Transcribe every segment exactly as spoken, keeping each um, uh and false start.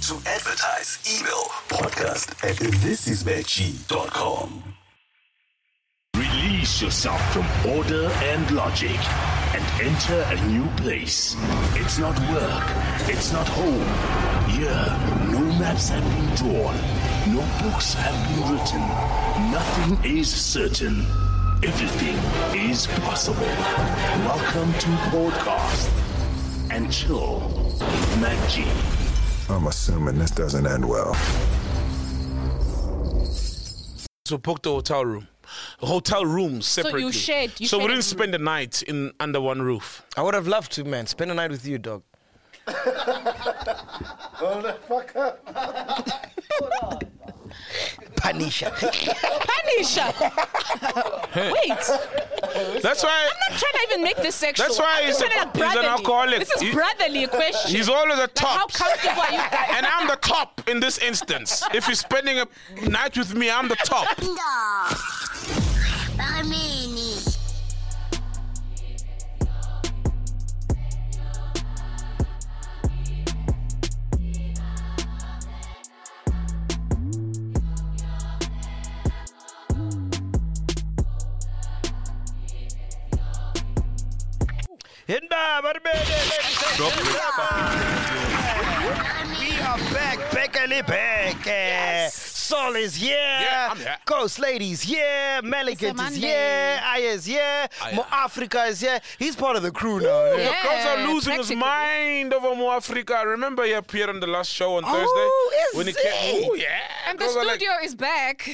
To advertise, email podcast at thisismatchy dot com. Release yourself from order and logic and enter a new place. It's not work. It's not home. Here, no maps have been drawn. No books have been written. Nothing is certain. Everything is possible. Welcome to Podcast and Chill with Mac G. I'm assuming this doesn't end well. So booked the hotel room. Hotel rooms separately. So you shared. You so shared we didn't a spend the night in under one roof. I would have loved to, man. Spend a night with you, dog. Hold the fuck up. Panisha. Panisha. Wait. That's why. I'm not trying to even make this sexual. That's why I'm he's, trying to a, like he's an brotherly. alcoholic. This is He- brotherly question. He's always the Like, how top. comfortable are you guys? And I'm the top in this instance. If you're spending a night with me, I'm the top. Hinda, we are back, Beckily back. Yes. Sol is here. Yeah, I'm here. Ghost Ladies here. Malikat is Monday. here. Aya is here. Aya. Mo Africa is here. He's part of the crew now. Yeah. Girls are losing his practically. mind over Mo Africa. Remember he appeared on the last show on Oh, Thursday? is when he he? came. Oh, yeah. And the Girls are studio like, is back.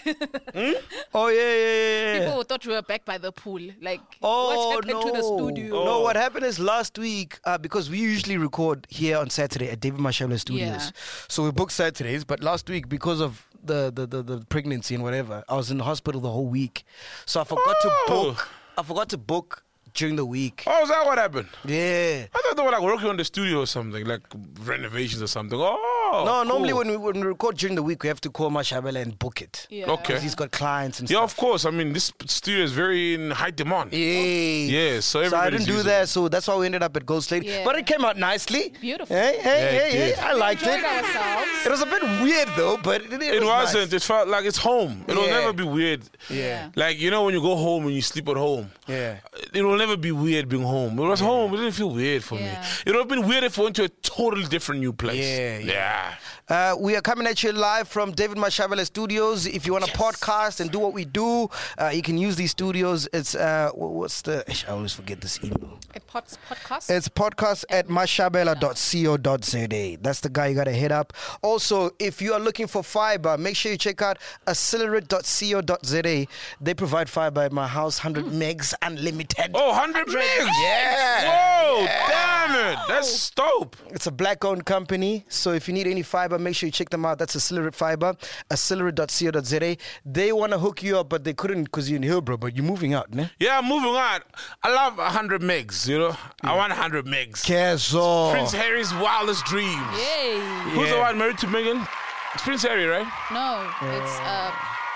Oh, yeah, yeah, yeah, yeah. People thought we were back by the pool. Like, Oh, what happened no. to the studio? No, what happened is last week, uh, because we usually record here on Saturday at David Mashabela Studios. Yeah. So we book Saturdays, but last week, because of the, the, the, the pregnancy and whatever, I was in the hospital the whole week. So I forgot Oh. to book. I forgot to book during the week. oh, is that what happened? Yeah. I thought they were like working on the studio or something, like renovations or something. Oh, No, cool. normally when we, when we record during the week, we have to call Mashabela and book it. Yeah. Okay. Because he's got clients and Yeah, stuff. of course. I mean, this studio is very in high demand. Yeah. Yeah, so So I everybody's didn't do using that, it. so that's why we ended up at Ghost Lady. Yeah. But it came out nicely. Beautiful. Hey, hey, Yeah, it hey, hey. did. I liked Enjoyed it. ourselves. It was a bit weird though, but it, it, It was wasn't. nice. It felt like it's home. It will Yeah. never be weird. Yeah. Like, you know, when you go home and you sleep at home. Yeah. It will never be weird being home. It was home. It didn't feel weird for Yeah. me. It would have been weird if we went to a totally different new place. Yeah, yeah. Yeah. Uh, we are coming at you live from David Mashabela Studios. If you want to podcast and do what we do, uh, you can use these studios. It's, uh, wh- what's the, I always forget this email. A pod- podcast? It's podcast at mashabela dot co dot za. That's the guy you got to hit up. Also, if you are looking for fiber, make sure you check out accelerate dot co dot za. They provide fiber at my house, one hundred megs unlimited. Oh, one hundred megs. Yeah. Whoa, damn it. That's dope. It's a black-owned company, so if you need any fiber, make sure you check them out. That's Accelerate Fiber, accelerate dot co dot za. They want to hook you up, but they couldn't because you're in Hillbrow, but you're moving out, ne? Yeah, moving on. I love one hundred megs, you know. I want one hundred megs. Keso. Prince Harry's wildest dreams. Yay. Who's the Yeah. one married to Meghan? It's Prince Harry, right? No, it's uh,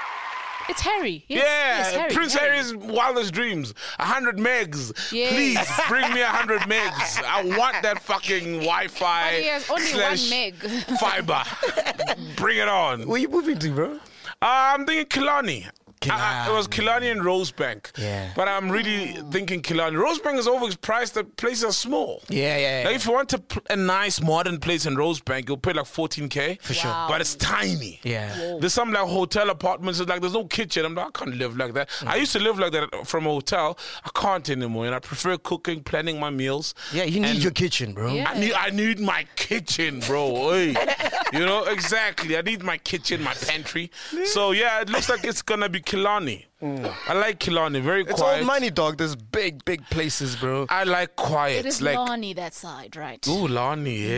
it's Harry. Yes, Yeah, yes, Harry, Prince Harry. Harry's wildest dreams. A hundred megs. Yeah. Please bring me a hundred megs. I want that fucking Wi-Fi. But he has only slash one meg. Fiber. Bring it on. Where you moving to, bro? Uh, I'm thinking Killarney. I, I, it was Killarney and Rosebank. Yeah. But I'm really thinking Killarney. Rosebank is overpriced. The places are small. Yeah, yeah, Like if you want a, pl- a nice modern place in Rosebank, you'll pay like fourteen K. For sure. Wow. But it's tiny. Yeah. There's some like hotel apartments. It's like there's no kitchen. I'm like, I can't live like that. I used to live like that from a hotel. I can't anymore. And I prefer cooking, planning my meals. Yeah, you need And your kitchen, bro. Yeah. I need, I need my kitchen, bro. Oi. You know, exactly. I need my kitchen, my pantry. So yeah, it looks like it's gonna be Killarney. I like Killarney. Very It's quiet. old money, dog. There's big, big places, bro. I like quiet. It is like Lonnie that side, right? ooh, Lonnie.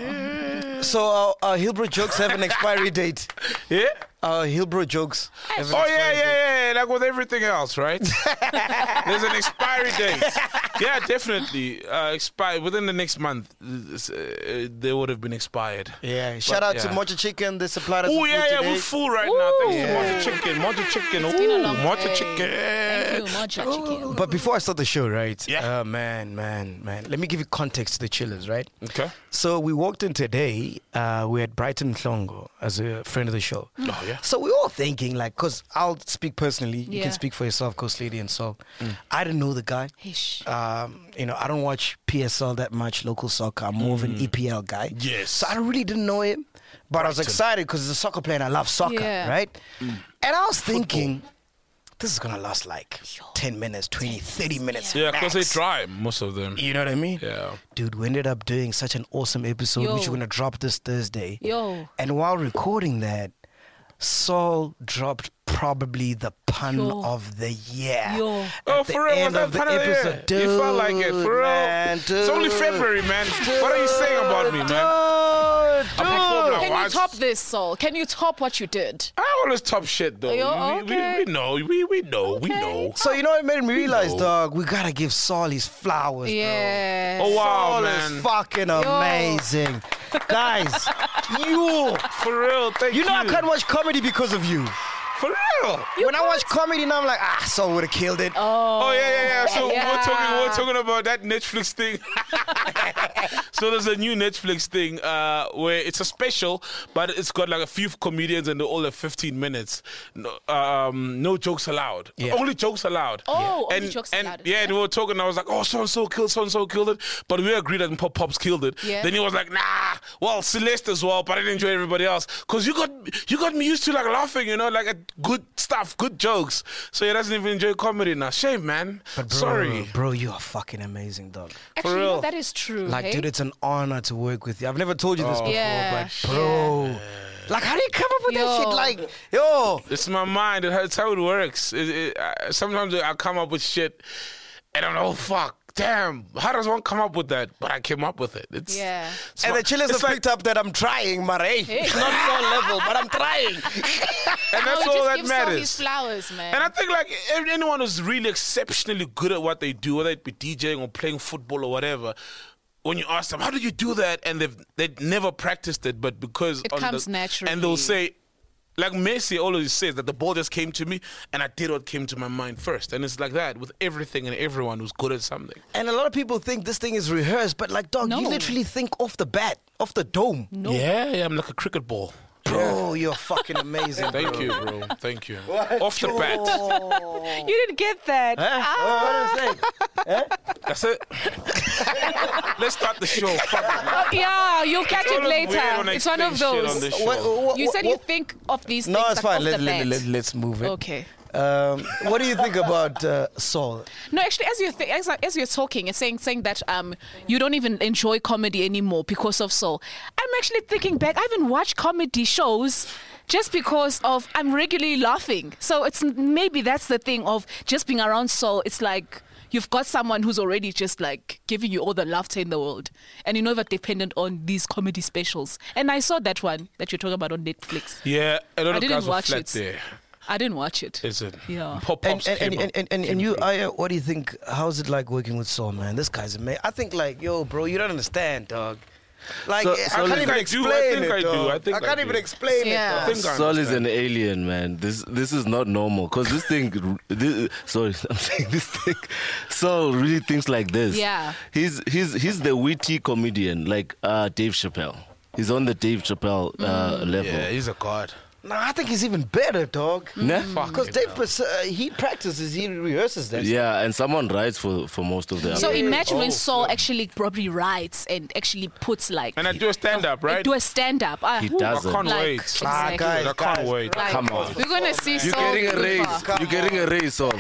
Yeah. So our, our Hillbrow jokes have an expiry date. Yeah. Our Hillbrow jokes. have an Oh expiry yeah, date. yeah, yeah. Like with everything else, right? There's an expiry date. Yeah, definitely. Uh, expire within the next month. Uh, they would have been expired. Yeah. Shout But, out yeah. to Mocha Chicken. They supplied us Oh with yeah, food yeah. today. We're full right now. Thanks Ooh. to Mocha Chicken. Mocha Chicken. It's been a Ooh, long Mocha day. Chicken. Thank You more judgy. But before I start the show, right? Yeah. Uh, man, man, man. Let me give you context to the chillers, right? Okay. So we walked in today. Uh, we had Brighton Mhlongo as a friend of the show. Oh, yeah. So we were all thinking, like, because I'll speak personally. You Yeah. can speak for yourself, Coast Lady and Sol. I didn't know the guy. Hish. Um, you know, I don't watch P S L that much, local soccer. I'm more of an E P L guy. Yes. So I really didn't know him. But I was Brighton. excited because he's a soccer player and I love soccer, Yeah. right? And I was thinking, this is going to last like ten minutes, twenty, thirty minutes. Yeah, because they max. try, most of them. You know what I mean? Yeah. Dude, we ended up doing such an awesome episode, Yo. which we're going to drop this Thursday. Yo. And while recording that, Saul dropped probably the pun Yo. of the year. Yo. At Oh, the for real? Was end that of the part of the year? episode. Dude, You felt like it, for real? man, It's only dude. February, man. What are you saying about me, man? Dude, I'm dude. a Can you Watch. top this, Saul? Can you top what you did? I always top shit, though. Yo, we, okay. we, we know. We, we know. We Okay. know. So you know what made me realize, know. dog, we gotta give Saul his flowers, Yeah. Oh, bro. wow, Saul man. is fucking amazing. Guys, you For real, thank you. you know I can't watch comedy because of you. For real. when I watch comedy now, I'm like, ah, Saul would have killed it. Oh, yeah, yeah, yeah. So Yeah. we're talking we're talking about that Netflix thing. So there's a new Netflix thing uh, where it's a special, but it's got like a few comedians and they're all at fifteen minutes. No, um, no jokes allowed. Yeah. Only jokes allowed. Oh, only and, jokes and, allowed. Yeah, and we were talking. I was like, oh, so and so killed, so and so killed it. But we agreed that Pop Pops killed it. Yeah. Then he was like, nah. Well, Celeste as well, but I didn't enjoy everybody else because you got you got me used to like laughing, you know, like at good stuff, good jokes. So he doesn't even enjoy comedy now. Shame, man. But bro, Sorry. bro, you are fucking amazing, dog. Actually, you real. know, that is true. Like, hey? dude, it's an honor to work with you. I've never told you this before, Yeah. but bro, like, how do you come up with that Yo. shit? Like, yo, It's my mind. It's how it works. It, it, I, sometimes I come up with shit, and I'm like, oh fuck, damn. How does one come up with that? But I came up with it. It's, Yeah. it's and my- the chillers it's have like- picked up that I'm trying, Marie. Hey. It's not so level, but I'm trying. and that's No, all just that give Saul his matters. flowers, man. And I think like ev- anyone who's really exceptionally good at what they do, whether it be DJing or playing football or whatever, when you ask them, how did you do that? And they've they've never practiced it, but because It on comes the, naturally. And they'll say, like Messi always says that the ball just came to me and I did what came to my mind first. And it's like that with everything and everyone who's good at something. And a lot of people think this thing is rehearsed, but like, dog, you No. literally think off the bat, off the dome. no. Yeah, yeah, I'm like a cricket ball. Bro, you're fucking amazing. Thank bro. you, bro. Thank you. Off the bat. You didn't get that. Huh? Ah. What, what am I saying? That's it. Let's start the show. Fuck it, man. Yeah, you'll catch It's it always weird later. when I It's one of explain shit on those. this show. What- what- You said what- you think of these No, things it's like fine. off Let, the let, bat. let, let's move it. Okay. Um, what do you think about uh, Saul? No, actually, as you're th- as, as you're talking, it's saying saying that um you don't even enjoy comedy anymore because of Saul. I'm actually thinking back. I haven't watched comedy shows just because of I'm regularly laughing. So it's maybe that's the thing of just being around Saul. It's like you've got someone who's already just like giving you all the laughter in the world, and you're never dependent on these comedy specials. And I saw that one that you're talking about on Netflix. Yeah, a lot I of didn't guys were watch flat it. there. I didn't watch it. Is it? Yeah. Pop And Pops and, came and, up- and, and, came and you, through. Aya, what do you think? How's it like working with Saul, man? This guy's amazing. I think, like, yo, bro, you don't understand, dog. Like, So- I so can't like- even I do, I explain think it, I do, dog. I think I can't do. even explain Yeah. it, I dog. think I Saul is understand. an alien, man. This this is not normal. Cause this thing, this, sorry, I'm saying this thing. Saul really thinks like this. Yeah. He's he's he's the witty comedian, like uh, Dave Chappelle. He's on the Dave Chappelle uh, level. Yeah, he's a god. No, I think he's even better, dog. Nah? Because Dave, Pers- uh, he practices, he rehearses that. Yeah, and someone writes for for most of them. So imagine when Oh, Saul actually probably writes and actually puts like And I do a stand up, right? do a stand up. Ah, He who- doesn't. I can't like, wait. Ah, exactly. guys, I can't guys. wait. Like, Come on. We're gonna see You're Saul. getting a deliver. raise. You're getting a raise, Saul.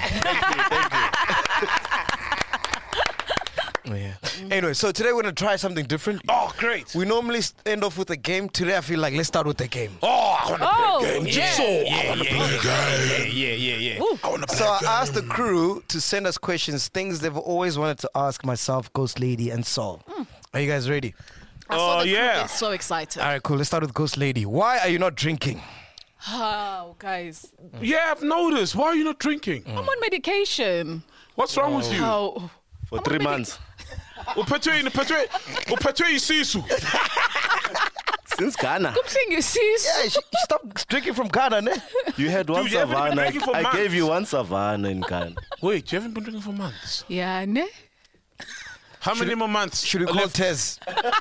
Oh, yeah. Anyway, so today we're going to try something different. Oh, great. We normally end off with a game. Today I feel like let's start with the game. Oh, I want to Oh, play a game. yeah. So, I want to play a game. Yeah, yeah, yeah, yeah. I want to play So a I game. asked the crew to send us questions, things they've always wanted to ask myself, Ghost Lady, and Saul. Are you guys ready? I saw Oh, the crew yeah. get so excited. All right, cool. Let's start with Ghost Lady. Why are you not drinking? Oh, guys, Yeah, I've noticed. Why are you not drinking? I'm on medication. What's wrong with you? Oh, For three months. Uphethwe yini? Uphethwe- uphethwe yisisu. Since Ghana. Good thing you see. Yeah, she, she stopped drinking from Ghana, ne? You had one Dude, you haven't been savannah. drinking for I months. gave you one savannah in Ghana. Wait, you haven't been drinking for months. Yeah, ne? How many more months? Should we call left? Tez?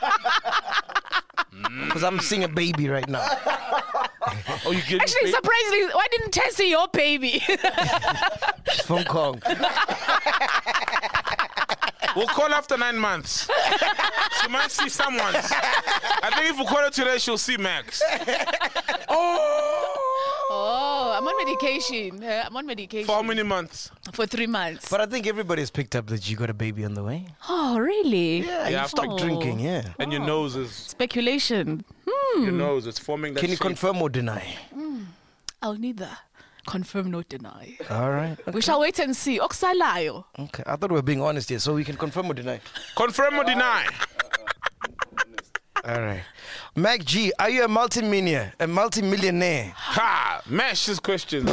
Because I'm seeing a baby right now. Oh, you get Actually, surprisingly, why didn't Tess see your baby? She's from Kong. We'll call after nine months. She might see someone. I think if we call her today, she'll see Max. Oh, Oh, I'm on medication. Uh, I'm on medication. for how many months? For three months. But I think everybody's picked up that you got a baby on the way. Oh, really? Yeah, Yeah, you I've- stopped Oh. drinking, yeah. And your nose is Speculation. your nose. It's forming that Can you shape. confirm or deny? I'll neither confirm nor deny. All right. We shall wait and see. Oksalayo. Okay. I thought we were being honest here, so we can confirm or deny. Confirm or deny? All right. Mac G, are you a multimillionaire? A multimillionaire? Ha! Mash his questions. Um,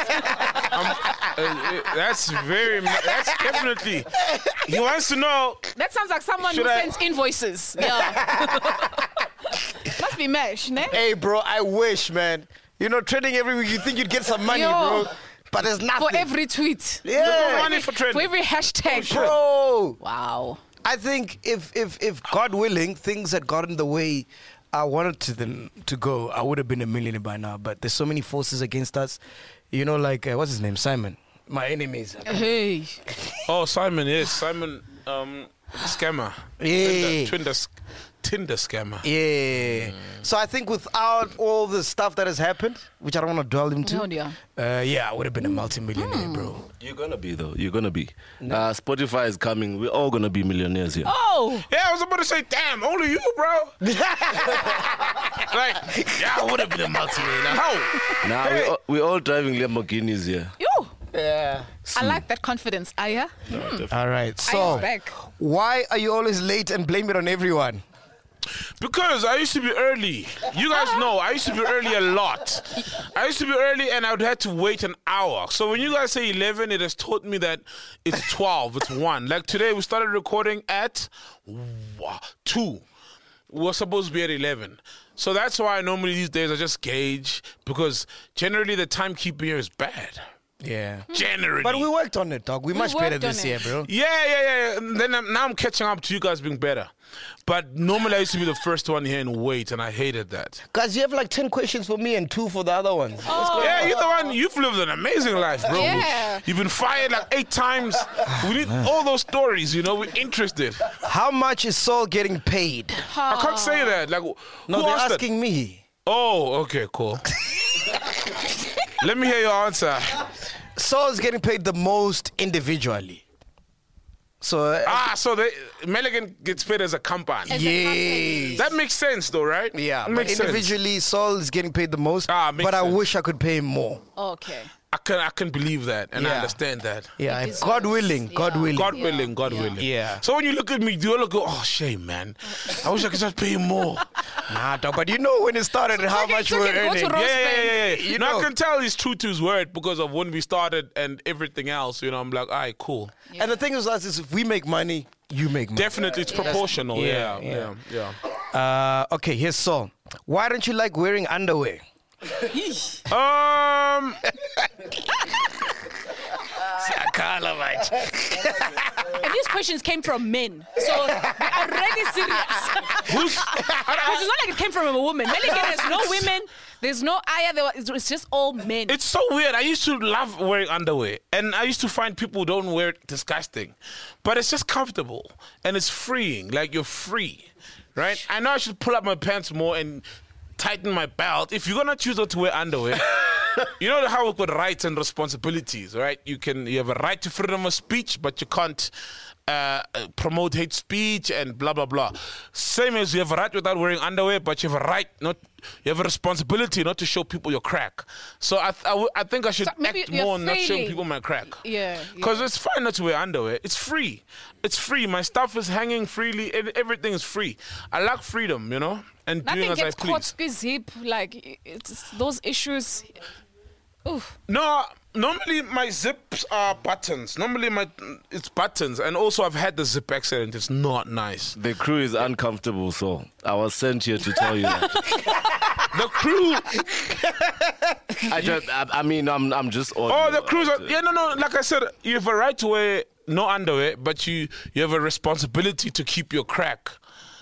uh, that's very. That's definitely. He wants to know. That sounds like someone Should who I- sends invoices. Yeah. Must be mesh, ne? Hey, bro, I wish, man. You know, trading every week, you think you'd get some money, Yo. bro. But there's nothing. For every tweet. yeah. Money for For trading. every hashtag. Bro. Wow. I think if, if, if God willing, things had gotten the way I wanted to them to go, I would have been a millionaire by now. But there's so many forces against us. You know, like, uh, what's his name? Simon. My enemies. Hey. Oh, Simon, yes. Simon, um, scammer. Yeah. Tinder, Tinder, Tinder scammer. Yeah. So I think without all the stuff that has happened, which I don't want to dwell into, No, yeah. uh, yeah, I would have been a multimillionaire, bro. You're gonna be though. You're gonna be. Uh, Spotify is coming. We're all gonna be millionaires here. Oh. Yeah, I was about to say, damn, only you, bro. Like, yeah, I would have been a multimillionaire. How? Now Hey. we all, we're all driving Lamborghinis here. Yo. Yeah. I like that confidence, Aya. All right. Aya's So, back. why are you always late and blame it on everyone? Because I used to be early. You guys know I used to be early a lot. I used to be early and I would have to wait an hour. So when you guys say eleven, it has taught me that it's twelve, it's one. Like today we started recording at two. We were supposed to be at eleven. So that's why normally these days I just gauge because generally the timekeeping here is bad. Yeah. Generally. But we worked on it, dog. We're much better worked on this year, it. bro. Yeah, yeah, yeah. And then I'm, now I'm catching up to you guys being better. But normally I used to be the first one here and wait, and I hated that. Guys, you have like ten questions for me and two for the other ones. Yeah, you're the one. You've lived an amazing life, bro. Yeah. You've been fired like eight times. We need all those stories. You know, we're interested. How much is Saul getting paid? I can't say that. Like, No, who they're asked that? asking me. Oh, okay, cool. Let me hear your answer. Saul's getting paid the most individually. So, uh, Ah, so the Milligan gets paid as a company. As a company. yes. That makes sense, though, right? Yeah, It but makes sense. individually, Saul is getting paid the most. Ah, makes but I sense. wish I could pay him more. Okay. I can I can believe that, and I Yeah. understand that. Yeah, It if God deserves- willing, God yeah. willing. God Yeah. willing, God Yeah. willing. Yeah. So when you look at me, do you look go, oh, shame, man. I wish I could just pay you more. Nah, dog, but you know when it started and how okay, much it's we were okay, go to earning. Ross Yeah, yeah, yeah, yeah. You You know, know. I can tell he's true to his word because of when we started and everything else. You know, I'm like, all right, cool. And the thing is, us is if we make money, you make money. Definitely, it's proportional. Yeah, Yeah, yeah, yeah. Uh, okay, here's Saul. Why don't you like wearing underwear? Um, And these questions came from men. So they are really serious. who's? Because it's not like it came from a woman. Milligan, there's no women. There's no Aya. There, was- it's just all men. It's so weird. I used to love wearing underwear, and I used to find people who don't wear it disgusting, but it's just comfortable and it's freeing. Like you're free, right? I know I should pull up my pants more and tighten my belt. If you're gonna choose not to wear underwear, you know how with rights and responsibilities, right? You can you have a right to freedom of speech, but you can't uh, uh, promote hate speech and blah blah blah. Same as you have a right without wearing underwear, but you have a right not. You have a responsibility not to show people your crack. So I th- I, w- I think I should So maybe act you're more on not showing failing. people my crack. Yeah, Because yeah. it's fine not to wear underwear. It's free. It's free. My stuff is hanging freely. and Everything is free. I like freedom, you know, and doing Nothing as I gets caught please. squeeze hip. Like, it's those issues. Oof. No, Normally my zips are buttons. Normally my it's buttons, and also I've had the zip accident. It's not nice. The crew is uncomfortable, so I was sent here to tell you that. The crew. I, just, I, I mean, I'm I'm just. Oh, the crews are. Yeah, no, no. Like I said, you have a right to wear no underwear, but you you have a responsibility to keep your crack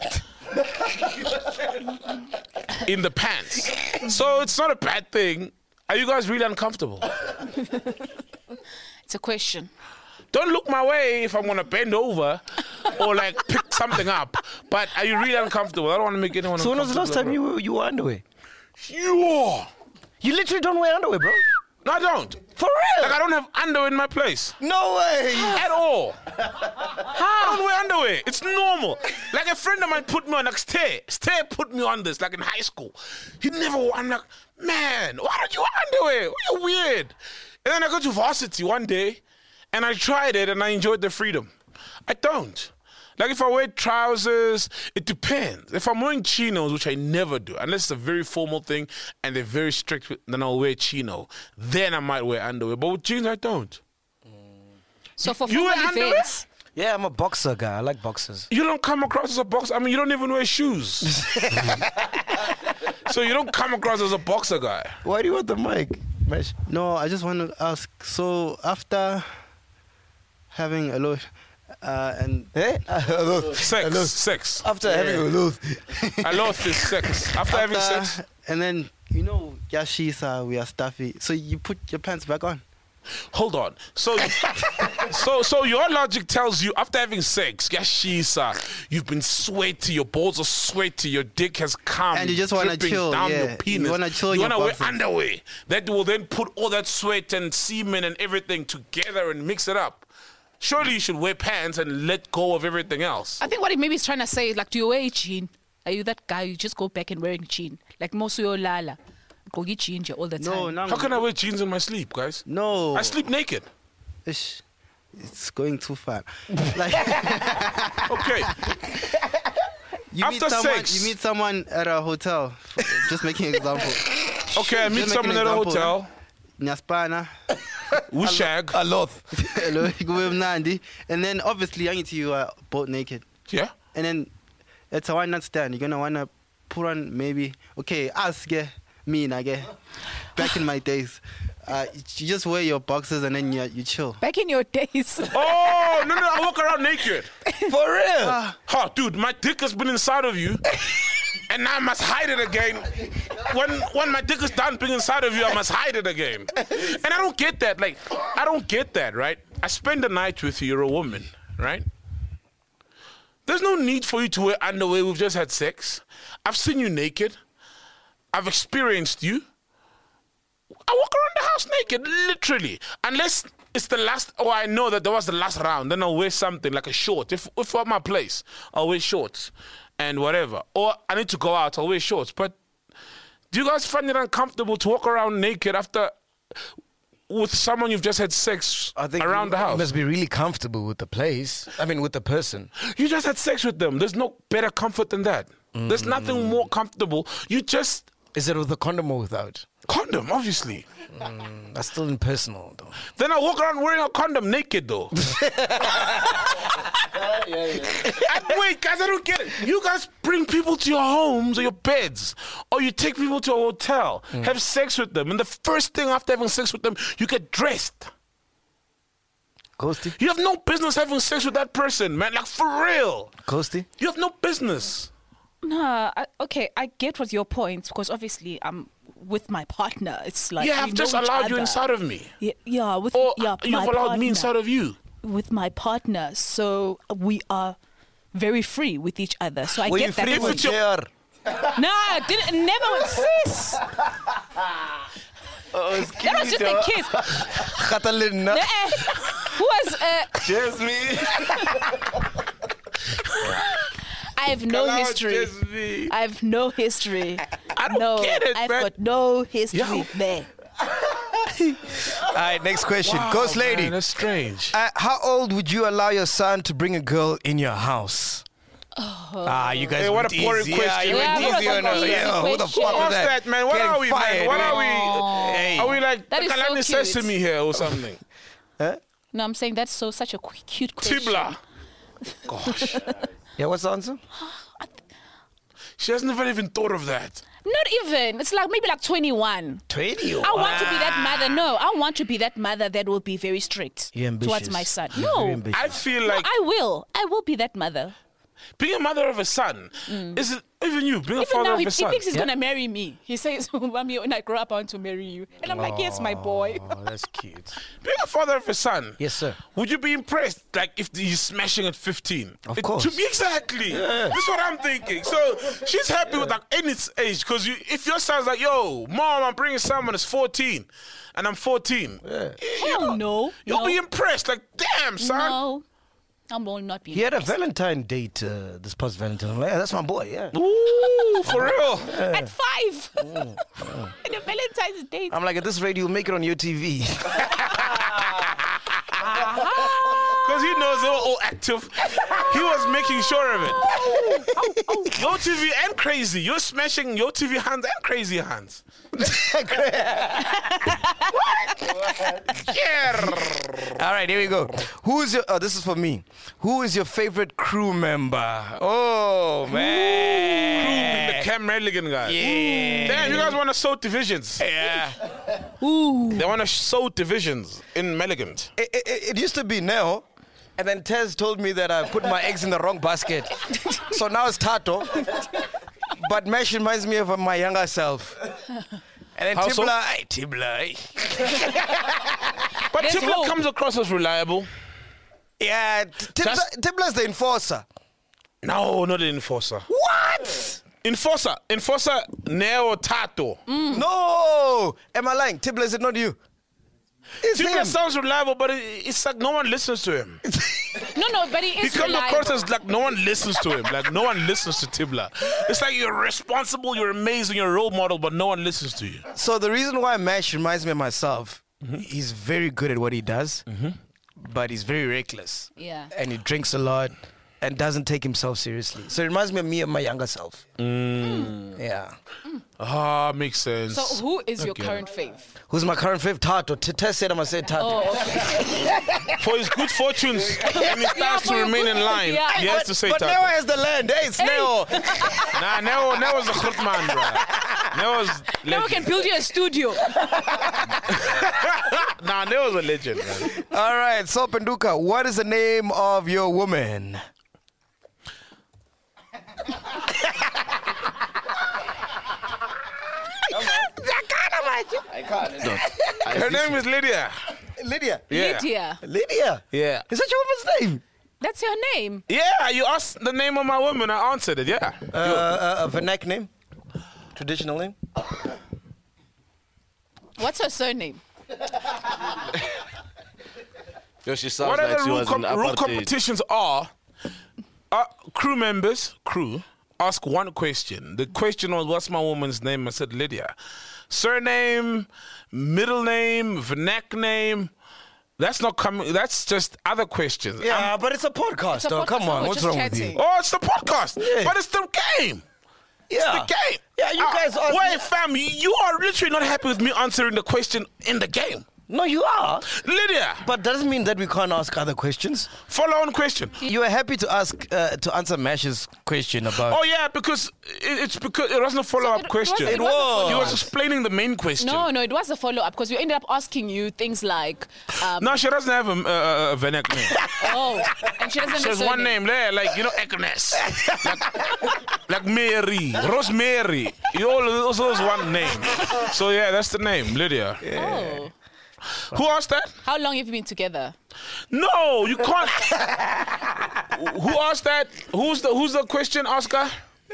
in the pants. So it's not a bad thing. Are you guys really uncomfortable? It's a question. Don't look my way if I'm gonna bend over or like pick something up. But are you really uncomfortable? I don't want to make anyone. So when was the last time bro. you were, you wore underwear? You. You literally don't wear underwear, bro. No, I don't. For real? Like I don't have underwear in my place. No way. At all. I don't wear underwear. It's normal. Like a friend of mine put me on, like Stay. Stay put me on this, like in high school. He never wore, I'm like, man, why don't you wear underwear? You're weird. And then I go to varsity one day, and I tried it, and I enjoyed the freedom. I don't. Like if I wear trousers, it depends. If I'm wearing chinos, which I never do, unless it's a very formal thing and they're very strict, with, then I'll wear chino. Then I might wear underwear. But with jeans, I don't. So for You wear formal underwear? events, Yeah, I'm a boxer guy. I like boxers. You don't come across as a boxer. I mean, you don't even wear shoes. So you don't come across as a boxer guy. Why do you want the mic, Mesh? No, I just want to ask. So after having a lot, uh, and Eh? Sex. Sex. After having a loot. I lost this sex. After having after- sex. and then you know, yashisa, we are stuffy. So you put your pants back on. Hold on. So, so, so your logic tells you after having sex, yashisa, you've been sweaty, your balls are sweaty, your dick has come, And you just wanna dripping chill, down yeah. your penis. You wanna chill in You your wanna wear boxers. underwear that will then put all that sweat and semen and everything together and mix it up. Surely you should wear pants and let go of everything else. I think what he maybe is trying to say is like, do you wear a jean? Are you that guy? You just go back and wearing jean, like most of your lala, go get jean all the time. No, no. How can I wear jeans in my sleep, guys? No. I sleep naked. Ish, it's going too far. Like Okay. you After meet someone, sex. you meet someone at a hotel. Just making an example. Okay, I meet Just make someone an at a example. hotel. Nyaspana. We shag. A lot. Hello, Gube Mnandi. And then obviously, I you are both naked. Yeah. And then it's a one night stand. You're gonna wanna put on maybe okay, ask yeah, me nage. Back in my days, uh, you just wear your boxers and then you you chill. Back in your days. Oh, no, no, I walk around naked. For real? Oh, dude, my dick has been inside of you, and now I must hide it again. When when my dick is done being inside of you, I must hide it again. And I don't get that. Like, I don't get that, right? I spend the night with you. You're a woman, right? There's no need for you to wear underwear. We've just had sex. I've seen you naked. I've experienced you. I walk around the house naked, literally. Unless it's the last, or I know that there was the last round, then I'll wear something like a short. If, if I'm at my place, I'll wear shorts and whatever. Or I need to go out, I'll wear shorts. But do you guys find it uncomfortable to walk around naked after with someone you've just had sex I think around the you house? must be really comfortable with the place. I mean, with the person. You just had sex with them. There's no better comfort than that. There's nothing more comfortable. You just Is it with a condom or without? condom, obviously. Mm, that's still impersonal, though. Then I walk around wearing a condom naked, though. And wait, guys, I don't get it. You guys bring people to your homes or your beds, or you take people to a hotel, have sex with them, and the first thing after having sex with them, you get dressed. Coasty? You have no business having sex with that person, man. Like, for real. Coasty? You have no business. Nah, I, okay, I get what your point, because obviously I'm with my partner. It's like Yeah, we I've just know each allowed you other. inside of me. Yeah, yeah, with Or yeah, you've my allowed partner, me inside of you. with my partner. So we are very free with each other. So I Were you get that. free If with it's your- J R? Nah, I didn't never with sis. That was just a kiss. Catalina. Eh, eh. Who was? Uh, Just me. I have no Allow history. just me. I have no history. I don't no, get it, I've man. got no history Yo. there. All right, next question. Wow, Ghost lady. man, that's strange. Uh, how old would you allow your son to bring a girl in your house? Ah, you guys Hey, what went a boring easy. question. Yeah, you Yeah, went that was easy an on us. easy Yeah, who the question. fuck was What's that? that, man? What Getting are we, fired, man? What eh? are we? Hey. Are we like That is so Kalani cute. Sesame here or something? No, I'm saying that's so such a qu- cute question. Tibla. Gosh. Yeah, what's the answer? She has never even thought of that. Not even. It's like maybe like twenty-one. twenty. I want to be that mother. No, I want to be that mother that will be very strict You're ambitious. towards my son. You're No, very ambitious. I feel no, like I will. I will be that mother. being a mother of a son, is it even you, being a Even father now, of he, a he son? thinks he's gonna marry me. He says, "Mommy, when I grow up, I want to marry you." And I'm like, "Yes, my boy." Oh, that's cute. Being a father of a son, Yes, sir. would you be impressed, like, if he's smashing at fifteen? Of It- course. To be exactly. That's what I'm thinking. So she's happy with like any age, because you, if your son's like, "Yo, mom, I'm bringing someone that's fourteen, and I'm fourteen," Hell no. you'll no, be impressed. Like, damn, son. No, I will not be. He had a impressed. Valentine date uh, this past Valentine. I'm like, yeah, that's my boy, yeah. Ooh, for real. At five. In a Valentine's date. I'm like, at this rate, you'll make it on your T V. Because he knows they were all active. He was making sure of it. Your T V and crazy. You're smashing your T V hands and crazy hands. All right, here we go. Who is your, oh, this is for me. Who is your favorite crew member? Oh, man. The Cam Redigan guy. Yeah. Damn, you guys want to sow divisions. Yeah. They want to sow divisions in Meligant. It, it, it used to be Neo, and then Tez told me that I put my eggs in the wrong basket. So now it's Tato. But Mesh reminds me of my younger self. And then How so? Tibla, ay, Tibla, ay. But There's Tibla hope. comes across as reliable. Yeah, Tibla, Just- Tibla's the enforcer. No, not the enforcer. What? Enforcer. Enforcer, Neo Tato. No! Am I lying? Tibla, is it not you? It's Tibla him. sounds reliable, but it, it's like no one listens to him. No, no, but he He is comes reliable. across as like no one listens to him. Like no one listens to Tibla. It's like you're responsible, you're amazing, you're a role model, but no one listens to you. So the reason why Mash reminds me of myself, he's very good at what he does, but he's very reckless. Yeah. And he drinks a lot and doesn't take himself seriously. So it reminds me of me and my younger self. Yeah. Ah, makes sense. So who is your Okay. current fave? Who's my current fifth? Tato. T- Tess said I'm going to say Tato. Oh, okay. For his good fortunes and his Yeah, stars for to your remain good- in line, yeah. he has to say But Neo Tato. has the land. Hey, it's Neo. Nah, Neo, Neo's a good man, bro. Neo's Now we legend. can build you a studio. Nah, Neo's a legend, man. All right. So, Penduka, what is the name of your woman? Her name is Lydia. Lydia. Yeah. Lydia. Lydia. Yeah. Is that your woman's name? That's your name. Yeah, you asked the name of my woman, I answered it, yeah. Uh, uh, a Vernac name? Traditional name? What's her surname? Yo, she sounds What like other she rule, was com- in rule apartheid. competitions are, uh, crew members, crew, ask one question. The question was, what's my woman's name? I said Lydia. Surname, middle name, vernac name. That's not coming. That's just other questions. Yeah, but it's a podcast, a though. podcast, Come on, we're what's just wrong with chatting. you? Oh, it's the podcast. Yeah. But it's the game. Yeah. The game. Yeah, you Uh, guys are. Wait, fam, you are literally not happy with me answering the question in the game. No, you are. Lydia, But doesn't mean that we can't ask other questions. follow on question. You were happy to ask uh, to answer Mash's question about. Oh yeah, because it, it's because it wasn't a follow-up it- it question. wasn't- it was a was. He follow-up. was explaining the main question. No, no, it was a follow up because we ended up asking you things like, um, No, she doesn't have a, uh, a Venek name. oh, and she doesn't have She a has one surname. name there, like, you know, Agnes. like, like Mary, Rosemary. You all those those one name. So yeah, that's the name, Lydia. Oh. Who asked that? How long have you been together? No, you can't. Who asked that? Who's the Who's the question, Oscar?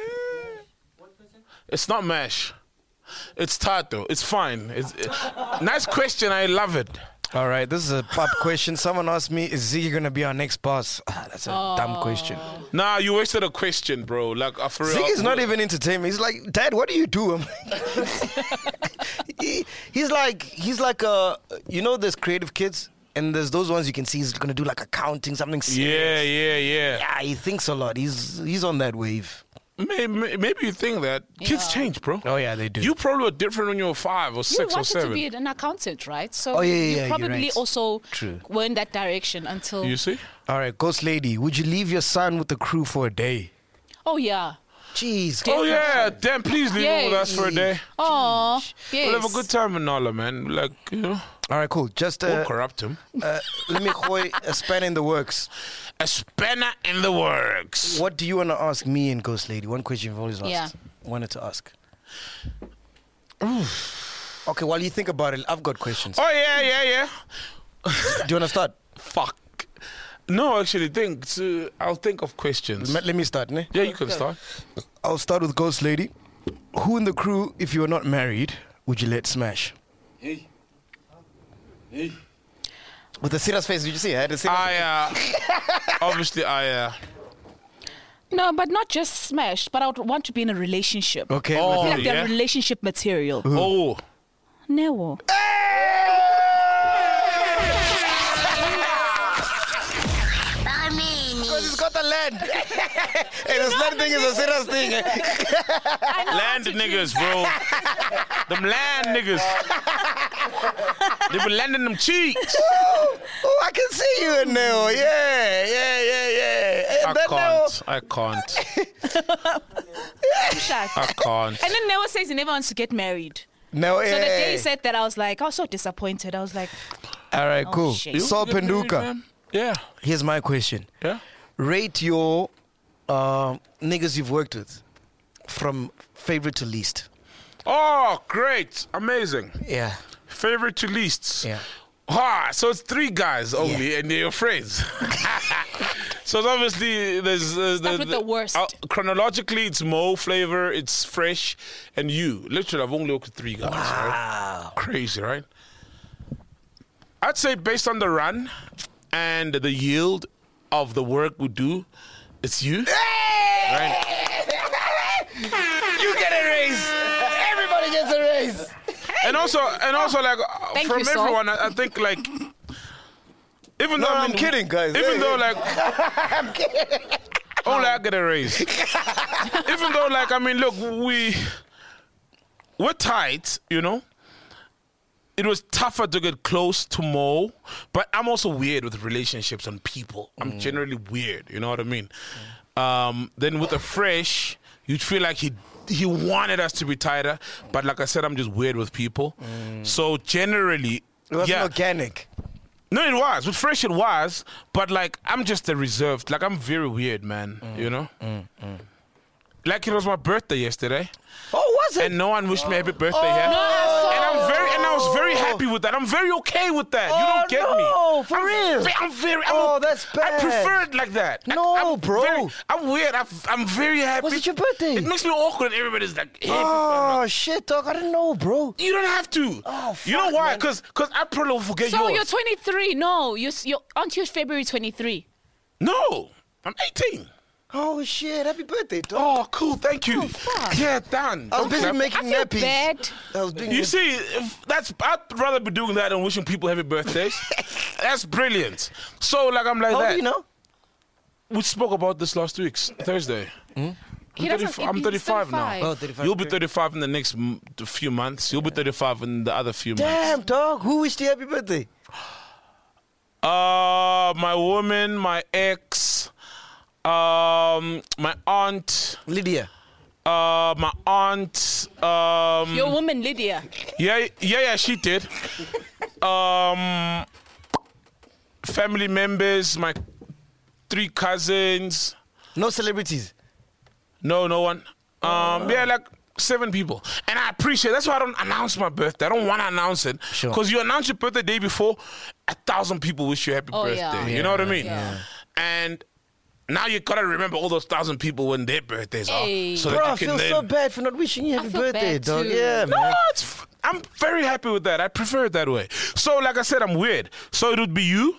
It's not Mash. It's Tato. It's fine. It's uh, nice question. I love it. All right, this is a pop question. Someone asked me, "Is Ziggy gonna be our next boss?" Ah, that's a dumb question. Nah, you wasted a question, bro. Like, uh, for real. Ziggy's not even entertainment. He's like, "Dad, what do you do?" I'm like, he, he's like, he's like, uh, you know, there's creative kids. And there's those ones you can see he's gonna do like accounting, something serious. Yeah, yeah, yeah. Yeah, he thinks a lot. He's he's on that wave. Maybe, maybe you think that kids Yeah. change, bro. Oh yeah, they do. You probably were different when you were five or You six or wanted seven. to be an accountant, right? So Oh, yeah, yeah, you yeah, you're probably right. also True. were in that direction until. You see? All right, Ghost Lady, would you leave your son with the crew for a day? Oh yeah. Jeez. Oh yeah, damn! Please leave him with us for a day. Oh yes. We'll have a good time in Nala, man. Like you know, All right, cool. Just we'll uh, corrupt him. uh, let me gooi a spanner in the works. A spanner in the works. What do you want to ask me and Ghost Lady? One question you've always asked. Yeah. Wanted to ask. Okay, while you think about it, I've got questions. Oh yeah, yeah, yeah. Do you want to start? Fuck. No, actually, think. Uh, I'll think of questions. Let let me start, ne? Yeah, you can start. I'll start with Ghost Lady. Who in the crew, if you were not married, would you let smash? Hey. Hey. With a serious face, did you see? I had a serious I uh, obviously I uh. No, but not just smashed, but I would want to be in a relationship. Okay. Oh, I feel like yeah. they're relationship material. Oh. No. Because he's got the land. Hey, this land thing is a serious thing. Land niggas, bro. Them land niggas. They be landing them cheeks. Oh, I can see you in there. Yeah, yeah, yeah, yeah. Hey, I that can't. I can't. I'm shocked. I can't. And then Neo says he never wants to get married. No, So the day yeah. he said that, I was like, I was so disappointed. I was like, All right, Oh, cool. shit. Saul You get married, Penduka. man? Yeah. Here's my question. Yeah. Rate your uh, niggas you've worked with from favorite to least. Oh, great. Amazing. Yeah. Favorite to least. Yeah. Ah, so it's three guys only, and they're your friends. So it's obviously there's uh, Start with the worst. uh, chronologically, it's Mo, Flavor, it's Fresh, and you. Literally, I've only worked with three guys. Right? Crazy, right? I'd say based on the run and the yield of the work we do, it's you. Right? You get a raise. Everybody gets a raise. And also, and also, like uh, Thank from you, Saul. everyone, I, I think like. Even No, though I I'm mean, kidding, guys. Even Hey, though hey. like I'm kidding. only I get a raise. Even though like I mean, look, we we're tight, you know. It was tougher to get close to Mo, but I'm also weird with relationships and people. I'm generally weird, you know what I mean? Um, then with the Fresh, you'd feel like he he wanted us to be tighter, but like I said, I'm just weird with people. So generally, It wasn't yeah. organic. No, it was. With Fresh, it was. But, like, I'm just a reserved. Like, I'm very weird, man. You know? Like, it was my birthday yesterday. Oh, was it? And no one wished me happy birthday Oh. here. No, I saw. And I'm very, and I was very happy with that. I'm very okay with that. you Oh, don't get me. no, for I'm real? ve- I'm very. I'm, Oh, that's I bad. prefer it like that. I- No, I'm bro. very- I'm weird. I'm, I'm very happy. Was it your birthday? It makes me awkward. Everybody's like, happy. Oh, shit, dog. I didn't know, bro. You don't have to. Oh, you know fuck, why? man. Because because I probably will forget So yours. you're twenty-three. No, you're, you're aren't you February twenty-three? No, I'm eighteen. Oh, shit. Happy birthday, dog. Oh, cool. Thank you. Oh, fuck. Yeah, done. I was Don't busy clap. making I feel nappies. bad. I was doing You this- see, if that's I'd rather be doing that than wishing people happy birthdays. That's brilliant. So, like, I'm like How that. do you know? We spoke about this last week, Thursday. I'm, He doesn't- thirty, I'm he's thirty-five now. thirty-five. Oh, thirty-five. You'll be thirty-five in the next m- few months. You'll be thirty-five in the other few months. Damn, dog. Who wished you happy birthday? Uh, my woman, my ex, um, my aunt, Lydia. uh, my aunt, um, Your woman Lydia. yeah, yeah, yeah, she did. Um, family members, my three cousins. No celebrities. No, no one. Um, yeah, like seven people. And I appreciate that's why I don't announce my birthday. I don't want to announce it. Sure. Because you announce your birthday the day before, a thousand people wish you happy Oh, birthday. yeah. You know what I mean? Yeah. And now you gotta remember all those thousand people when their birthdays Hey. are. So Bro, that I you can feel then... so bad for not wishing you happy feel birthday, bad dog. too. Yeah, No, man. it's, f- I'm very happy with that. I prefer it that way. So, like I said, I'm weird. So it would be you,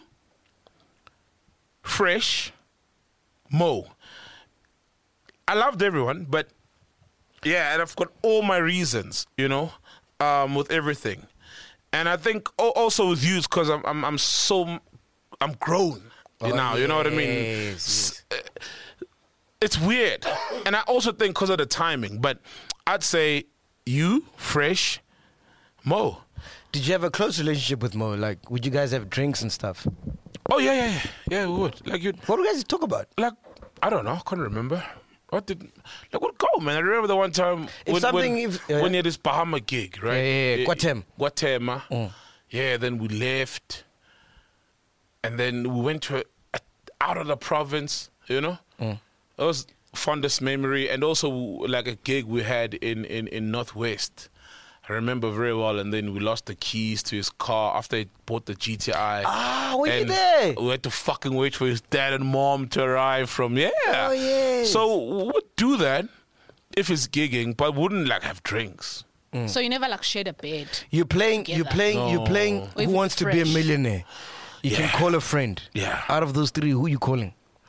Fresh, Mo. I loved everyone, but yeah, and I've got all my reasons, you know, um, with everything. And I think al- also with you, because I'm, I'm I'm so I'm grown you Oh, know, you know what I mean. yes, S- It's weird, and I also think because of the timing. But I'd say you, Fresh, Mo. Did you have a close relationship with Mo? Like, would you guys have drinks and stuff? Oh yeah, yeah, yeah, yeah. We would like you. What do you guys talk about? Like I don't know, I can't remember. What did like what go, man? I remember the one time If when, something- when, if- uh, when you had this Bahama gig, right? Yeah, yeah, yeah. Guatem. Guatemala. Mm. Yeah, then we left, and then we went to a, a, out of the province. You know, Mm. that was fondest memory, and also like a gig we had in in in Northwest. I remember very well, and then we lost the keys to his car after he bought the G T I. Ah, were you And there? We had to fucking wait for his dad and mom to arrive from yeah. Oh, yes. So we'd do that if it's gigging, but wouldn't like have drinks. So you never like shared a bed. You're playing. You're Together. playing. You're playing. Or Who even wants to be a Fresh. millionaire? You Yeah. can call a friend. Yeah. Out of those three, who you calling?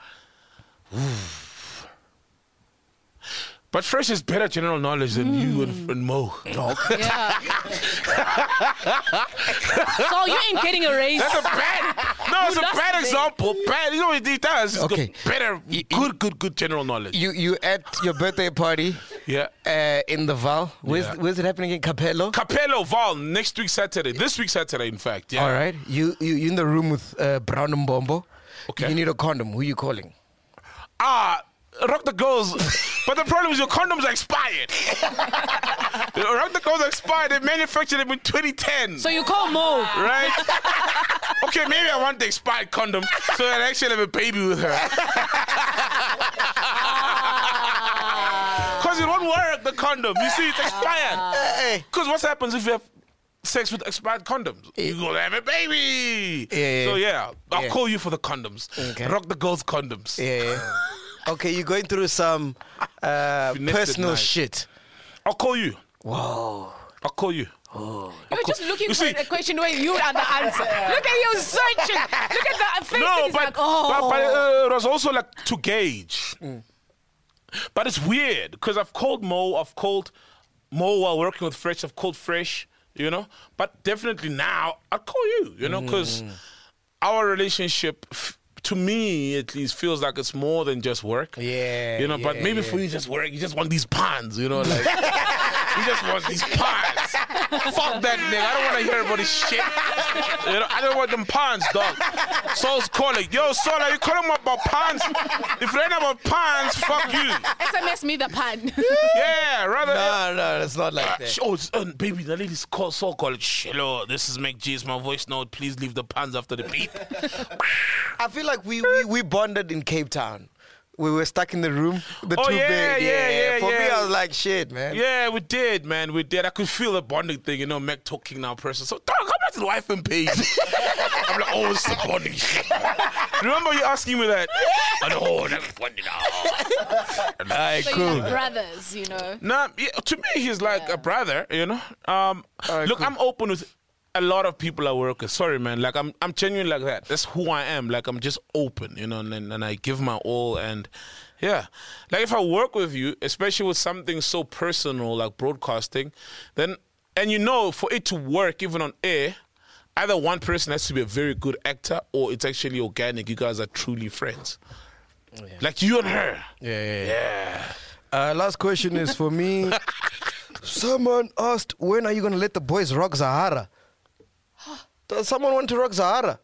But Fresh is better general knowledge than you and, and Mo. Yeah. So you ain't getting a raise. That's a bad. No, it's a lost bad the bet. example. Bad. You know what he does? He's Okay. got better, good, good, good general knowledge. You you at your birthday party Yeah. uh, in the Val. Where's Yeah. where's it happening in Capello? Capello Val next week Saturday. This week Saturday, in fact. Yeah. All right. You you you in the room with uh, Brown and Bombo. Okay. You need a condom. Who you calling? Ah, Rock the Girls. But the problem is your condoms are expired. Rock the Girls are expired. They manufactured them in twenty ten. So you call Mo. Right? Okay, maybe I want the expired condom so that I actually have a baby with her. Because it won't work, the condom. You see, it's expired. Because what happens if you have sex with expired condoms? You're going to have a baby. Yeah, yeah. So, yeah, I'll Yeah. call you for the condoms. Okay. Rock the Girls condoms. Yeah. Okay, you're going through some uh, Finessed it personal nice. shit. I'll call you. Whoa. I'll call you. You're just looking You for see- a question where you are the answer. Look at you searching. Look at the face. No, It's but, like, oh. but, but uh, it was also like to gauge. But it's weird because I've called Mo, I've called Mo while working with Fresh, I've called Fresh, you know. But definitely now, I'll call you, you know, because our relationship, f- to me at least, feels like it's more than just work. Yeah, You know, but yeah, maybe yeah. for you, just work. You just want these puns, you know, like. You just want these puns. Fuck that nigga. I don't want to hear about this shit. You know, I don't want them puns, dog. Saul's calling. Yo, Saul, are you calling me about puns? If it ain't about puns, fuck you. S M S me the pan. Yeah, rather. No, no, it's not like that. Oh, it's, uh, baby, the lady's call, Saul calling. Hello, this is Mac G's my voice note. Please leave the puns after the beep. I feel like we, we, we bonded in Cape Town. We were stuck in the room. The Oh, two yeah, bed. yeah, yeah, For me, yeah. I was like, shit, man. Yeah, we did, man. We did. I could feel the bonding thing, you know, Mac talking now person. So, dog, come back to the wife and page. I'm like, oh, it's the bonding shit. Remember you asking me that? I know, oh, that's bonding now. All right, So cool. you're like brothers, you know. Nah, yeah, to me, he's like a brother, you know. Um, Alright, look, cool. I'm open with a lot of people I work with. Sorry, man. Like, I'm I'm genuine like that. That's who I am. Like, I'm just open, you know, and, and I give my all. And, yeah. Like, if I work with you, especially with something so personal like broadcasting, then, and you know, for it to work, even on air, either one person has to be a very good actor or it's actually organic. You guys are truly friends. Like, you and her. Yeah, yeah, yeah. Yeah. Uh, last question is for me. Someone asked, when are you going to let the boys rock Zahara? Does someone want to rock Zahara?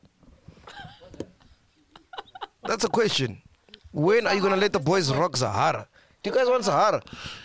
That's a question. When are you going to let the boys rock Zahara? Do you guys want Zahara?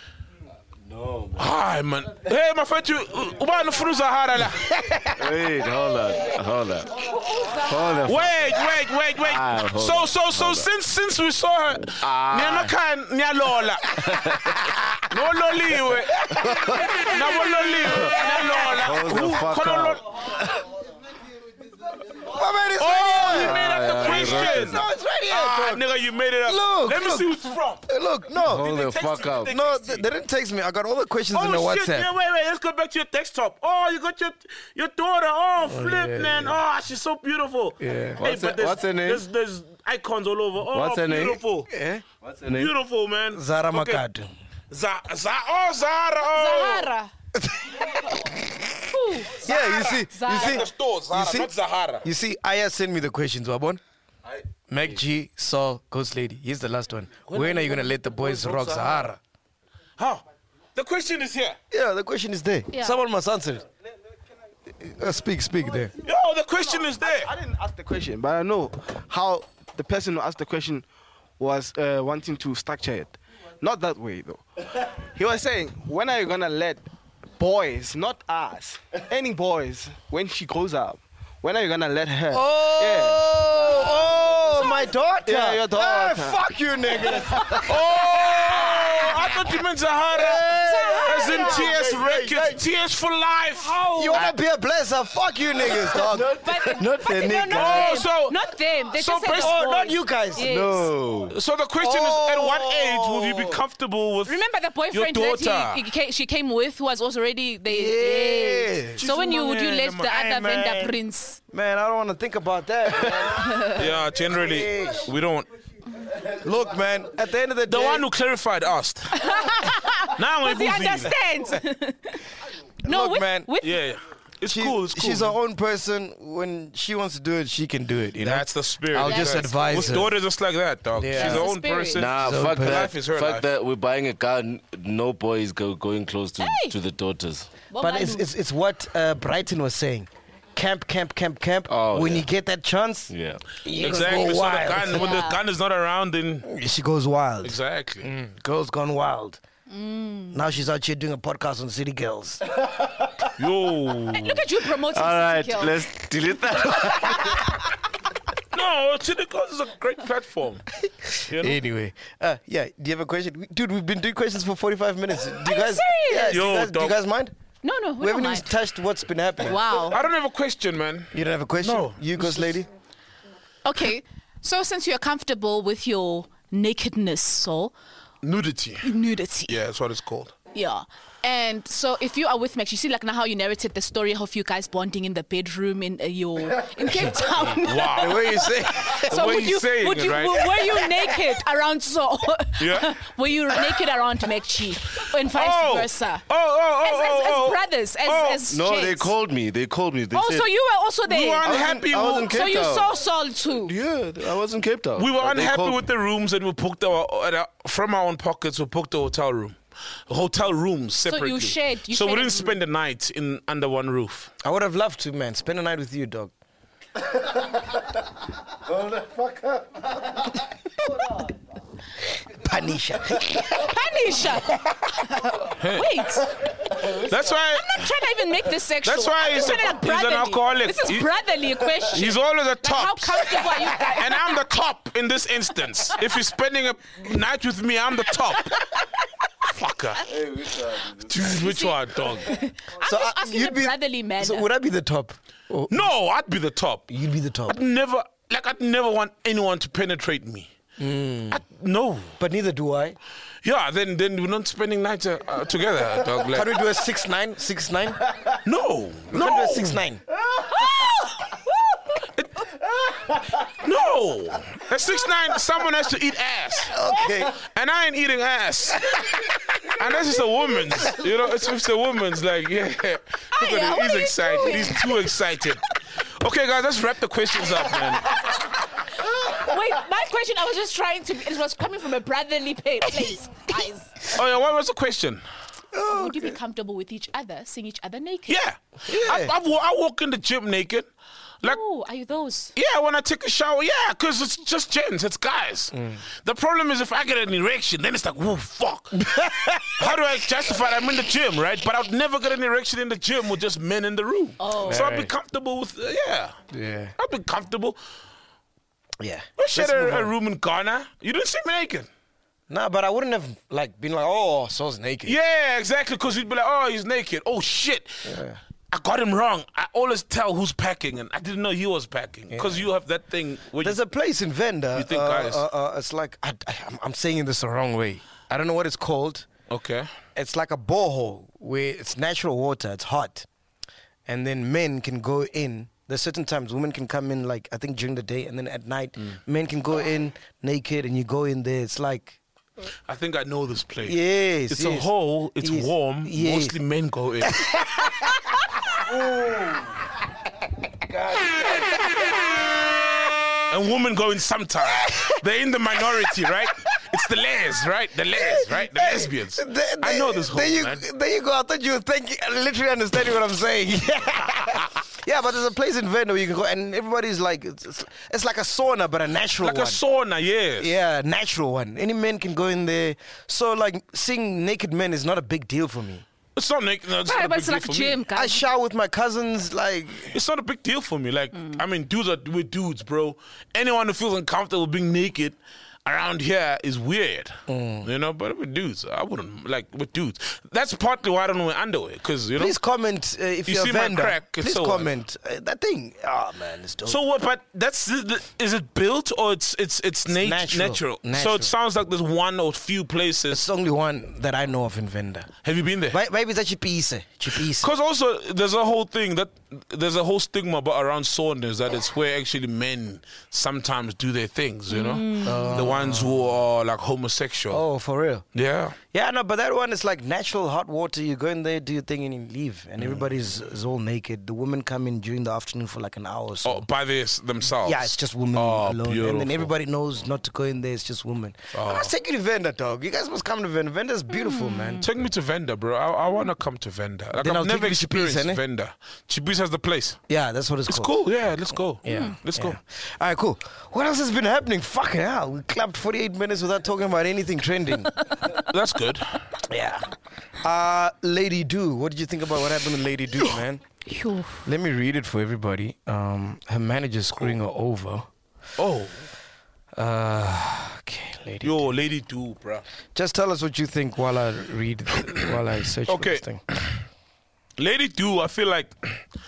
Hi, man. Hey, my friend, you. Ubani ufuna uZahara la. Wait, hold on, hold on, hold on. Wait, wait, wait, wait. Ah, hold so, on, so, so, since since we saw her, Ah. Nyamakan Nyalola. No loliwe. No loliwe. Nyalola. Hold the fuck Kono up. lo- My man is Oh, you right made up yeah, the yeah, question. No, it's right here. Ah, dog. nigga, you made it up. Look, Let me look. see who's from. Hey, look, no. Hold the text fuck you, up. they- No, they, they didn't text me. I got all the questions in the Oh shit! WhatsApp. Yeah, wait, wait. Let's go back to your desktop. Oh, you got your your daughter. Oh, flip, yeah, man. Oh, she's so beautiful. Yeah. Hey, What's but her- there's, what's her name? There's, there's icons all over. Oh, What's her name? beautiful. Eh? What's her name? Beautiful, man. Zara Okay. Makad. Za, Za, oh, Zara. Oh. Zahara. Ooh, Yeah, you see, you Zara. see, The store, Zara, you see, not Zahara. You see, Aya sent me the questions, Wabon. Mac G, Saul, Ghost Lady. Here's the last one. When are you gonna let the boys rock Sahara? How? The question is here. Yeah, the question is there. Yeah. Someone must answer it. Uh, speak, speak there. Yo, the question is there. I didn't ask the question, but I know how the person who asked the question was uh, wanting to structure it. Not that way, though. He was saying, when are you going to let boys, not us, any boys, when she grows up, when are you going to let her? Oh, oh, my daughter. Yeah, your daughter. Hey, fuck you, niggas. Oh, I thought you meant Zahara. As in T S Records, T S for life. You wanna be a blesser? Fuck you, niggas, dog. But, Not but the no, niggas. not Oh, them. so- not them. They so just said pres- the Oh, not boys. you guys. Yes. No. So the question is, at what age will you be comfortable with Remember the boyfriend your that daughter? he, he came, she came with, who was also already they. Yeah. Yes. So when you would you let the Hey, other man. vendor prince? Man, I don't want to think about that, man. Yeah, generally, we don't. Look, man, at the end of the The day... one who clarified asked. Now I'm Does he understand? no, Look, with, man. with Yeah, it's She- cool. It's cool. She's her own person. When she wants to do it, she can do it. You know? That's the spirit. I'll just That's- advise With her. daughters, just like that, dog. Yeah. She's That's her the own spirit. person. Nah, So fuck bad. that. Life is her fuck life. that. We're buying a car. n- No boys go going close to, Hey. to the daughters. But it's, it's it's what uh, Brighton was saying. Camp, camp, camp, camp. Oh, when yeah. you get that chance, Yeah. you Exactly. go So the wild. gun, when the Yeah. gun is not around, then She goes wild. exactly. Mm, girls gone wild. Now she's out here doing a podcast on City Girls. Yo, Look at you promoting All right, City Girls. let's delete that. no, City Girls is a great platform. You know? Anyway, uh, yeah. Do you have a question, We- dude? We've been doing questions for forty-five minutes. Do you Are you guys? serious? Yeah, do, Yo, you guys do you dog. guys mind? No, no, we, We haven't don't even mind. touched what's been happening. Wow. I don't have a question, man. You don't have a question? No. You, Ghost Lady? Okay, so since you're comfortable with your nakedness, so Nudity. nudity, Yeah, that's what it's called. yeah. And so if you are with Max, you see like now how you narrated the story of you guys bonding in the bedroom in uh, your in Cape Town. Wow. The way you say. So way would he's you, saying would it, you right? were you naked around so? Yeah. Were you naked around Mekchi, and vice Oh. versa? Oh, oh, oh, As, as, oh, as oh. brothers, as, Oh. as No, they gents. called me. They called me. They Oh, said, so you were also there. We were I wasn't- unhappy. I with- wasn't so Cape you Town. saw Saul too. Yeah, I was in Cape Town. We were But they unhappy called with me. the rooms and we booked our, at our from our own pockets. We booked a hotel room, hotel rooms So you separately. shared- you so we shared a didn't spend the night in under one roof. I would have loved to, man. Spend a night with you, dog. Panisha. Panisha. Wait, That's why. I'm not trying to even make this sexual. That's why I'm he's just a- trying to he's an brotherly. alcoholic. This is He- brotherly question. He's always at Like, how top. comfortable are you guys? And I'm the top in this instance. If he's spending a night with me, I'm the top. Fucker. Dude, which one, dog? I'm So, just uh, asking you'd in be- a brotherly manner. So would I be the top? Oh, No, I'd be the top. you'd be the top. I'd never, like, I'd never want anyone to penetrate me. I'd, no. But neither do I. Yeah, then then we're not spending nights uh, uh, together, dog. Like, Can we do a six nine? Six nine? no, We no, can do a six nine. no. At six nine, someone has to eat ass, Okay. and I ain't eating ass. Unless it's a woman's, you know, it's, it's a woman's. Like, yeah, look at Aya, him. what He's are you excited. doing? He's too excited. Okay, guys, let's wrap the questions up, man. Wait, my question, I was just trying to, it was coming from a brotherly pa- place. Guys, Oh yeah, what was the question? would you be comfortable with each other, seeing each other naked? Yeah, I, I, wa- I walk in the gym naked. Like, Oh, are you those? yeah, when I take a shower, yeah, because it's just gents, it's guys. The problem is if I get an erection, then it's like, whoa, fuck. How do I justify that I'm in the gym, right? But I'd never get an erection in the gym with just men in the room. Oh. So I'd be comfortable with, uh, yeah. Yeah. I'd be comfortable. Yeah. We shared Let's move a, a on. room in Ghana. You didn't see me naked. Nah, but I wouldn't have like been like, oh, Saul's naked. Yeah, exactly, because we'd be like, oh, he's naked. Oh, shit. I got him wrong. I always tell who's packing, and I didn't know he was packing. Because you have that thing where There's you, a place in Venda. You think, uh, guys? Uh, uh, it's like I, I, I'm- I'm saying this the wrong way. I don't know what it's called. Okay. It's like a borehole where it's natural water. It's hot, and then men can go in. There's certain times women can come in, like I think during the day, and then at night, Mm. men can go in naked, and you go in there. It's like I think I know this place. yes, It's yes, a hole. It's yes, warm. yes. Mostly men go in. And women go in sometimes. They're in the minority, right? It's the les, right? The les, right? The lesbians. There- I there- know this whole there you, man. There you go. I thought you were thinking, literally understanding what I'm saying. Yeah, but there's a place in Venda where you can go, and everybody's like, it's, it's, it's like a sauna, but a natural Like one. a sauna, yes. Yeah, natural one. Any men can go in there. So, like, seeing naked men is not a big deal for me. It's not, naked, no, it's Right, not a but big it's deal like for gym, me. I guys. shower with my cousins, like, It's not a big deal for me. Like, I mean, dudes are with dudes, bro. Anyone who feels uncomfortable being naked around here is weird, you know. But with dudes, I wouldn't like with dudes. That's partly why I don't wear underwear, because you know. please comment uh, if You you're see a my vendor. crack, it's Please so what? comment. Uh, that thing, oh man, it's dope. So what? But that's the, is it built or it's it's it's, nat- natural. natural. So Natural. it sounds like there's one or few places. it's the only one that I know of in Venda. Have you been there? May- Maybe it's a chipise. Chipise. Because also there's a whole thing that there's a whole stigma about around saunas that it's where actually men sometimes do their things, you know, the ones who are like homosexual. Oh, for real? Yeah. Yeah, no, but that one is like natural hot water. You go in there, do your thing, and you leave. And everybody's is all naked. The women come in during the afternoon for like an hour or so. Oh, by this themselves. Yeah, it's just women Oh, alone. And beautiful. then everybody knows not to go in there. It's just women. Oh. I must take you to Venda, dog. You guys must come to Venda. Venda's beautiful, man. Take me to Venda, bro. I, I want to come to Venda. Like, Then I've I'll take never you to Chipisa, experienced innit? Venda. Chipisa has the place. Yeah, that's what it's, It's called. cool. Yeah, let's go. Yeah. Let's yeah. go. All right, cool. What else has been happening? Fucking hell. We clapped forty-eight minutes without talking about anything trending. That's good. Yeah. Uh, Lady Do. What did you think about what happened to Lady Do, man? Phew. Let me read it for everybody. Um, her manager's screwing her over. Oh, Uh, okay, Lady. yo, Lady Do, bro. Just tell us what you think while I read, while I search for Okay. this thing. Lady Do, I feel like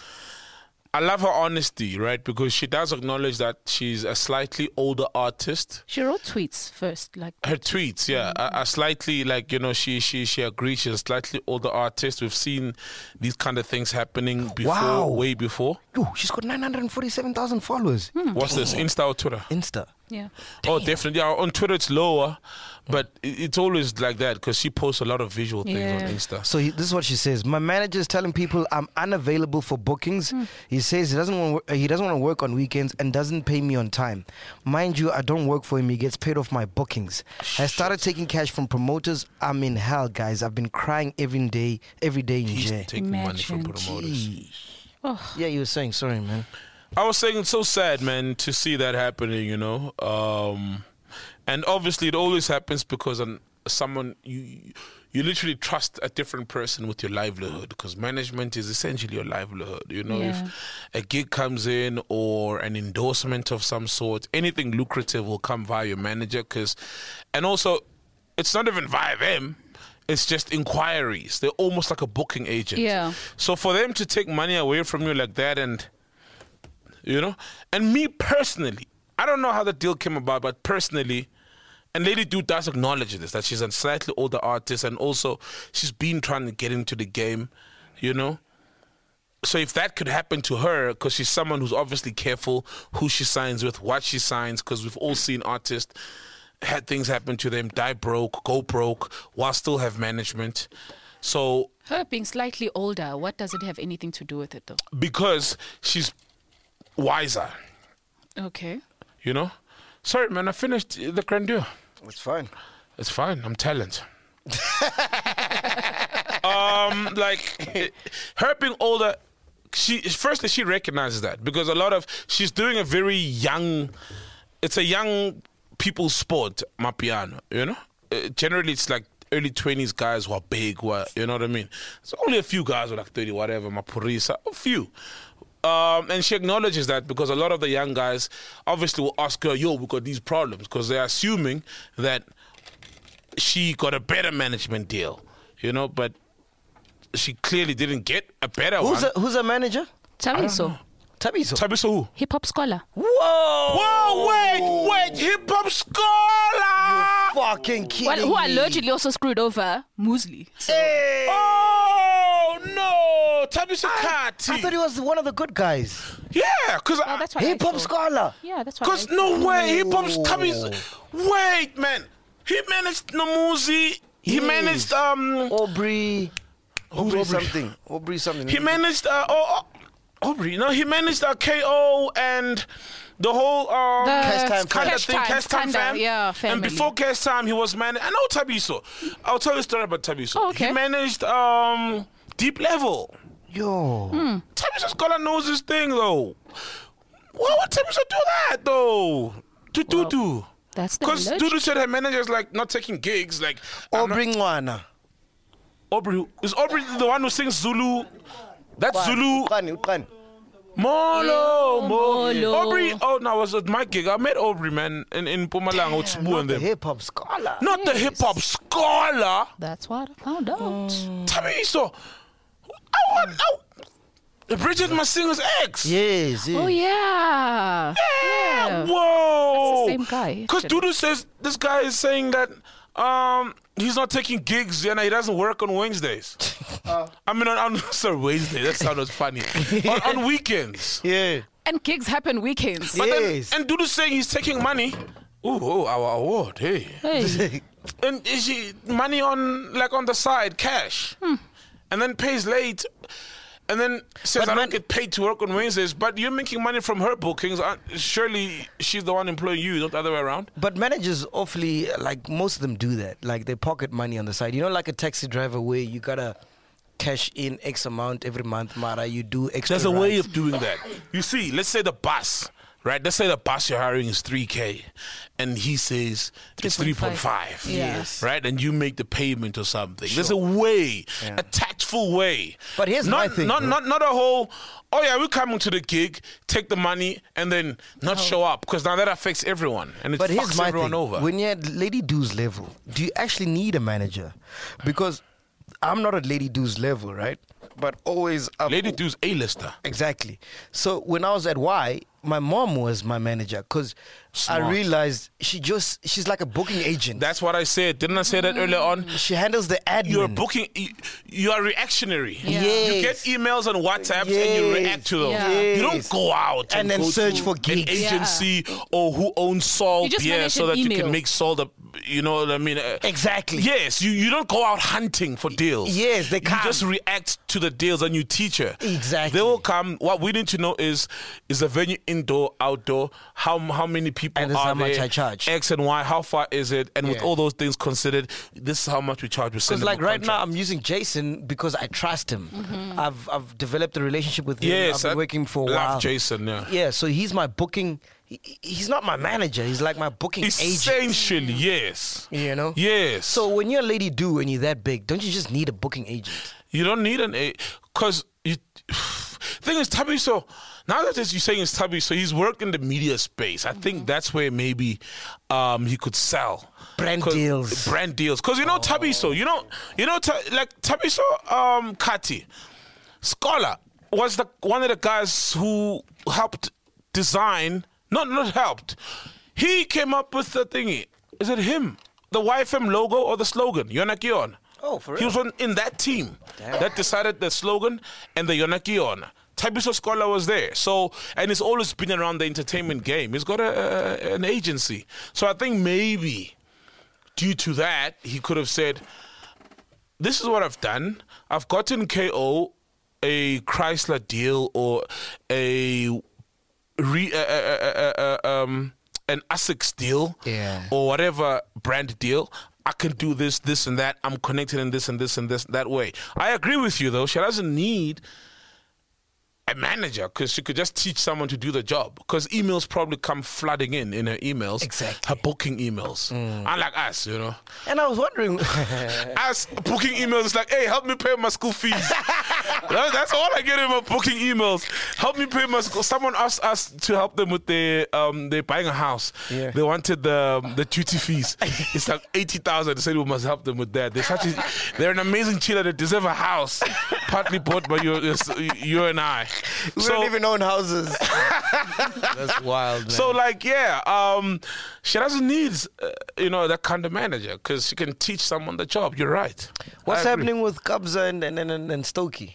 I love her honesty, right? Because she does acknowledge that she's a slightly older artist. She wrote tweets first, like Her tweets, yeah, are, are slightly like, you know, she she she agrees she's a slightly older artist. We've seen these kind of things happening before, Wow. way before. Yo, she's got nine hundred forty-seven thousand followers. What's this, Insta or Twitter? Insta. yeah. Oh, definitely. Yeah, on Twitter it's lower, but it- it's always like that because she posts a lot of visual things Yeah. on Insta. So he, this is what she says. My manager is telling people I'm unavailable for bookings. He says he doesn't want he doesn't want to work on weekends and doesn't pay me on time. Mind you, I don't work for him. He gets paid off my bookings. I started taking cash from promoters. I'm in hell, guys. I've been crying every day, every day in He's jail. taking money from Imagine. promoters. Yeah, you were saying. Sorry, man. I was saying it's so sad, man, to see that happening, you know. Um, and obviously, it always happens because um, someone you you literally trust a different person with your livelihood because management is essentially your livelihood. You know, Yeah. if a gig comes in or an endorsement of some sort, anything lucrative will come via your manager. Cause, and also, it's not even via them. It's just inquiries. They're almost like a booking agent. Yeah. So for them to take money away from you like that and you know? And me personally, I don't know how the deal came about, but personally, and Lady Do does acknowledge this, that she's a slightly older artist and also she's been trying to get into the game, you know? So if that could happen to her, because she's someone who's obviously careful who she signs with, what she signs, because we've all seen artists had things happen to them, die broke, go broke, while still have management. So Her being slightly older, what does it have anything to do with it, though? because she's wiser, Okay. you know? Sorry, man, I finished the grandeur. It's fine. It's fine. I'm talent. um, like it- her being older, she firstly she recognizes that because a lot of she's doing a very young. It's a young people's sport, Mapiano. You know, uh, generally it's like early twenties guys who are big. Who are, you know what I mean? It's only a few guys who are like thirty, whatever. Mapurisa, a few. Um, and she acknowledges that because a lot of the young guys obviously will ask her, yo, we got these problems because they're assuming that she got a better management deal, you know, but she clearly didn't get a better Who's one. a, who's a manager? Tabiso, Tabiso. Tabiso who? hip hop scholar. Whoa! Whoa, wait, wait, hip hop scholar! Fucking kidding Well, who me. allegedly also screwed over Muesli. So, Oh, no, Tabiso Kati. I thought he was one of the good guys. Yeah, because well, that's why. Hip hop scholar. Yeah, that's why. Because no way, hip hop's Tabiso. Wait, man. He managed Namuzi. He Yes. managed, um, Aubrey. Aubrey Aubrey? something. Aubrey something. He managed. Uh, oh, oh, Aubrey. No, he managed uh, K O and the whole um, The Cash Time kind of Cash thing, Time, Cash Time Skanda, fam. yeah, And family. before Cash Time, he was managed. I know Tabiso. I'll tell you a story about Tabiso. Oh, okay. He managed um, Deep Level. Yo. Hmm. Tabiso Scholar knows his thing though. Why would Tabiso do that though? To Dudu. That's the Because village. Dudu said her manager's like not taking gigs. Like I'm not- Aubrey Ngwana. Aubrey is Aubrey the one who sings Zulu. That's Zulu. Uqani, uqani. Molo, Molo. Molo. Aubrey. Oh no, I was at my gig. I met Aubrey, man, in in Pumalanga with Sbu Not and the them. hip hop scholar. Not the hip hop scholar. That's what I found out. Tabiso. I want. I, Bridget Masinga's ex. Yes, yes. Oh yeah. Yeah. Whoa. That's the same guy, Because actually. Dudu says this guy is saying that um he's not taking gigs and he doesn't work on Wednesdays. I mean, on, on sorry, Wednesday. That sounded funny. on, on weekends. Yeah. And gigs happen weekends. But Yes. then, and Dudu's saying he's taking money. Ooh, oh, our award, hey. Hey. And is she money on like on the side, cash, and then pays late, and then says But I man- don't get paid to work on Wednesdays. But you're making money from her bookings. Uh, Surely she's the one employing you, not the other way around. But managers awfully, like most of them do that. Like they pocket money on the side. You know, like a taxi driver where you gotta cash in X amount every month, Mara. You do extra. There's a way rides. of doing that. You see, let's say the bus, right? Let's say the bus you're hiring is three K, and he says it's three point five. Yeah. Yes. Right? And you make the payment or something. There's a way, Yeah. a tactful way. But here's not, my thing, Not, bro. not, not a whole, oh yeah, we're coming to the gig, take the money, and then not show up. Because now that affects everyone. And it But here's fucks my everyone thing. over. When you're at Lady Do's level, do you actually need a manager? Because I'm not at Lady Do's level, right? But always up. Lady Do's A-lister. Exactly. So when I was at Y, my mom was my manager because I Smart. realized she just she's like a booking agent. That's what I said. Didn't I say that earlier on? she handles the admin. You're booking, you- you are reactionary. Yeah. You get Yes. emails and WhatsApps and you Yes. react to them. Yeah. You don't Yes. go out and, And then go search to for an gigs. agency or who owns Sol You just beer manage so an that you email. can make Sol the, you know what I mean? Uh, Exactly. Yes, you, you don't go out hunting for deals. Yes, they You come. just react to the deals and you teach her. Exactly. They will come. What we need to know is, is the venue indoor, outdoor? How how many people And this is are how much there? I charge. X and Y, how far is it? And with Yeah. all those things considered, this is how much we charge. We send Because them like a right now, contract. I'm using Jason because I trust him. I've I've developed a relationship with him. Yes, I've been I working for a love while. Jason, yeah. Yeah, so he's my booking. He, he's not my manager. He's like my booking agent. Essentially, yes. You know. Yes. So when you're a Lady Do and you're that big, don't you just need a booking agent? you don't need an A, because you. Thing is, Tabi. So now that you're saying it's Tabi, so he's worked in the media space. I think that's where maybe um, he could sell Brand 'Cause- deals. Brand deals, because you know Tabi. So you know, you know, Ta- like Tabi. So um, Kati, Scholar was the one of the guys who helped design. Not not helped. He came up with the thingy. Is it him? The Y F M logo or the slogan? Yonakion. Oh, for He was on, in that team that decided the slogan and the Yonakion. Tabiso Scholar was there. So, and he's always been around the entertainment game. He's got a, a, an agency. So I think maybe due to that, he could have said, this is what I've done. I've gotten K O a Chrysler deal or a re, uh, uh, uh, uh, um, an Asics deal Yeah. or whatever brand deal. I can do this, this, and that. I'm connected in this and this and this that way. I agree with you, though. She doesn't need a manager because she could just teach someone to do the job. Because emails probably come flooding in in her emails. Exactly. Her booking emails. Unlike us, you know. And I was wondering, Us booking emails is like, hey, help me pay my school fees. That- That's all I get in my booking emails. Help me pay my school. Someone asked us to help them with their um they're buying a house. Yeah. They wanted the the duty fees. It's like eighty thousand. They said we must help them with that. They're such a, they're an amazing chiller. They deserve a house, partly bought by you, you and I. we So- don't even own houses. That's wild, man. So like yeah, um, she doesn't need uh, you know that kind of manager because she can teach someone the job. You're right. What's I agree. happening with Kabza and and, and, and Stokey?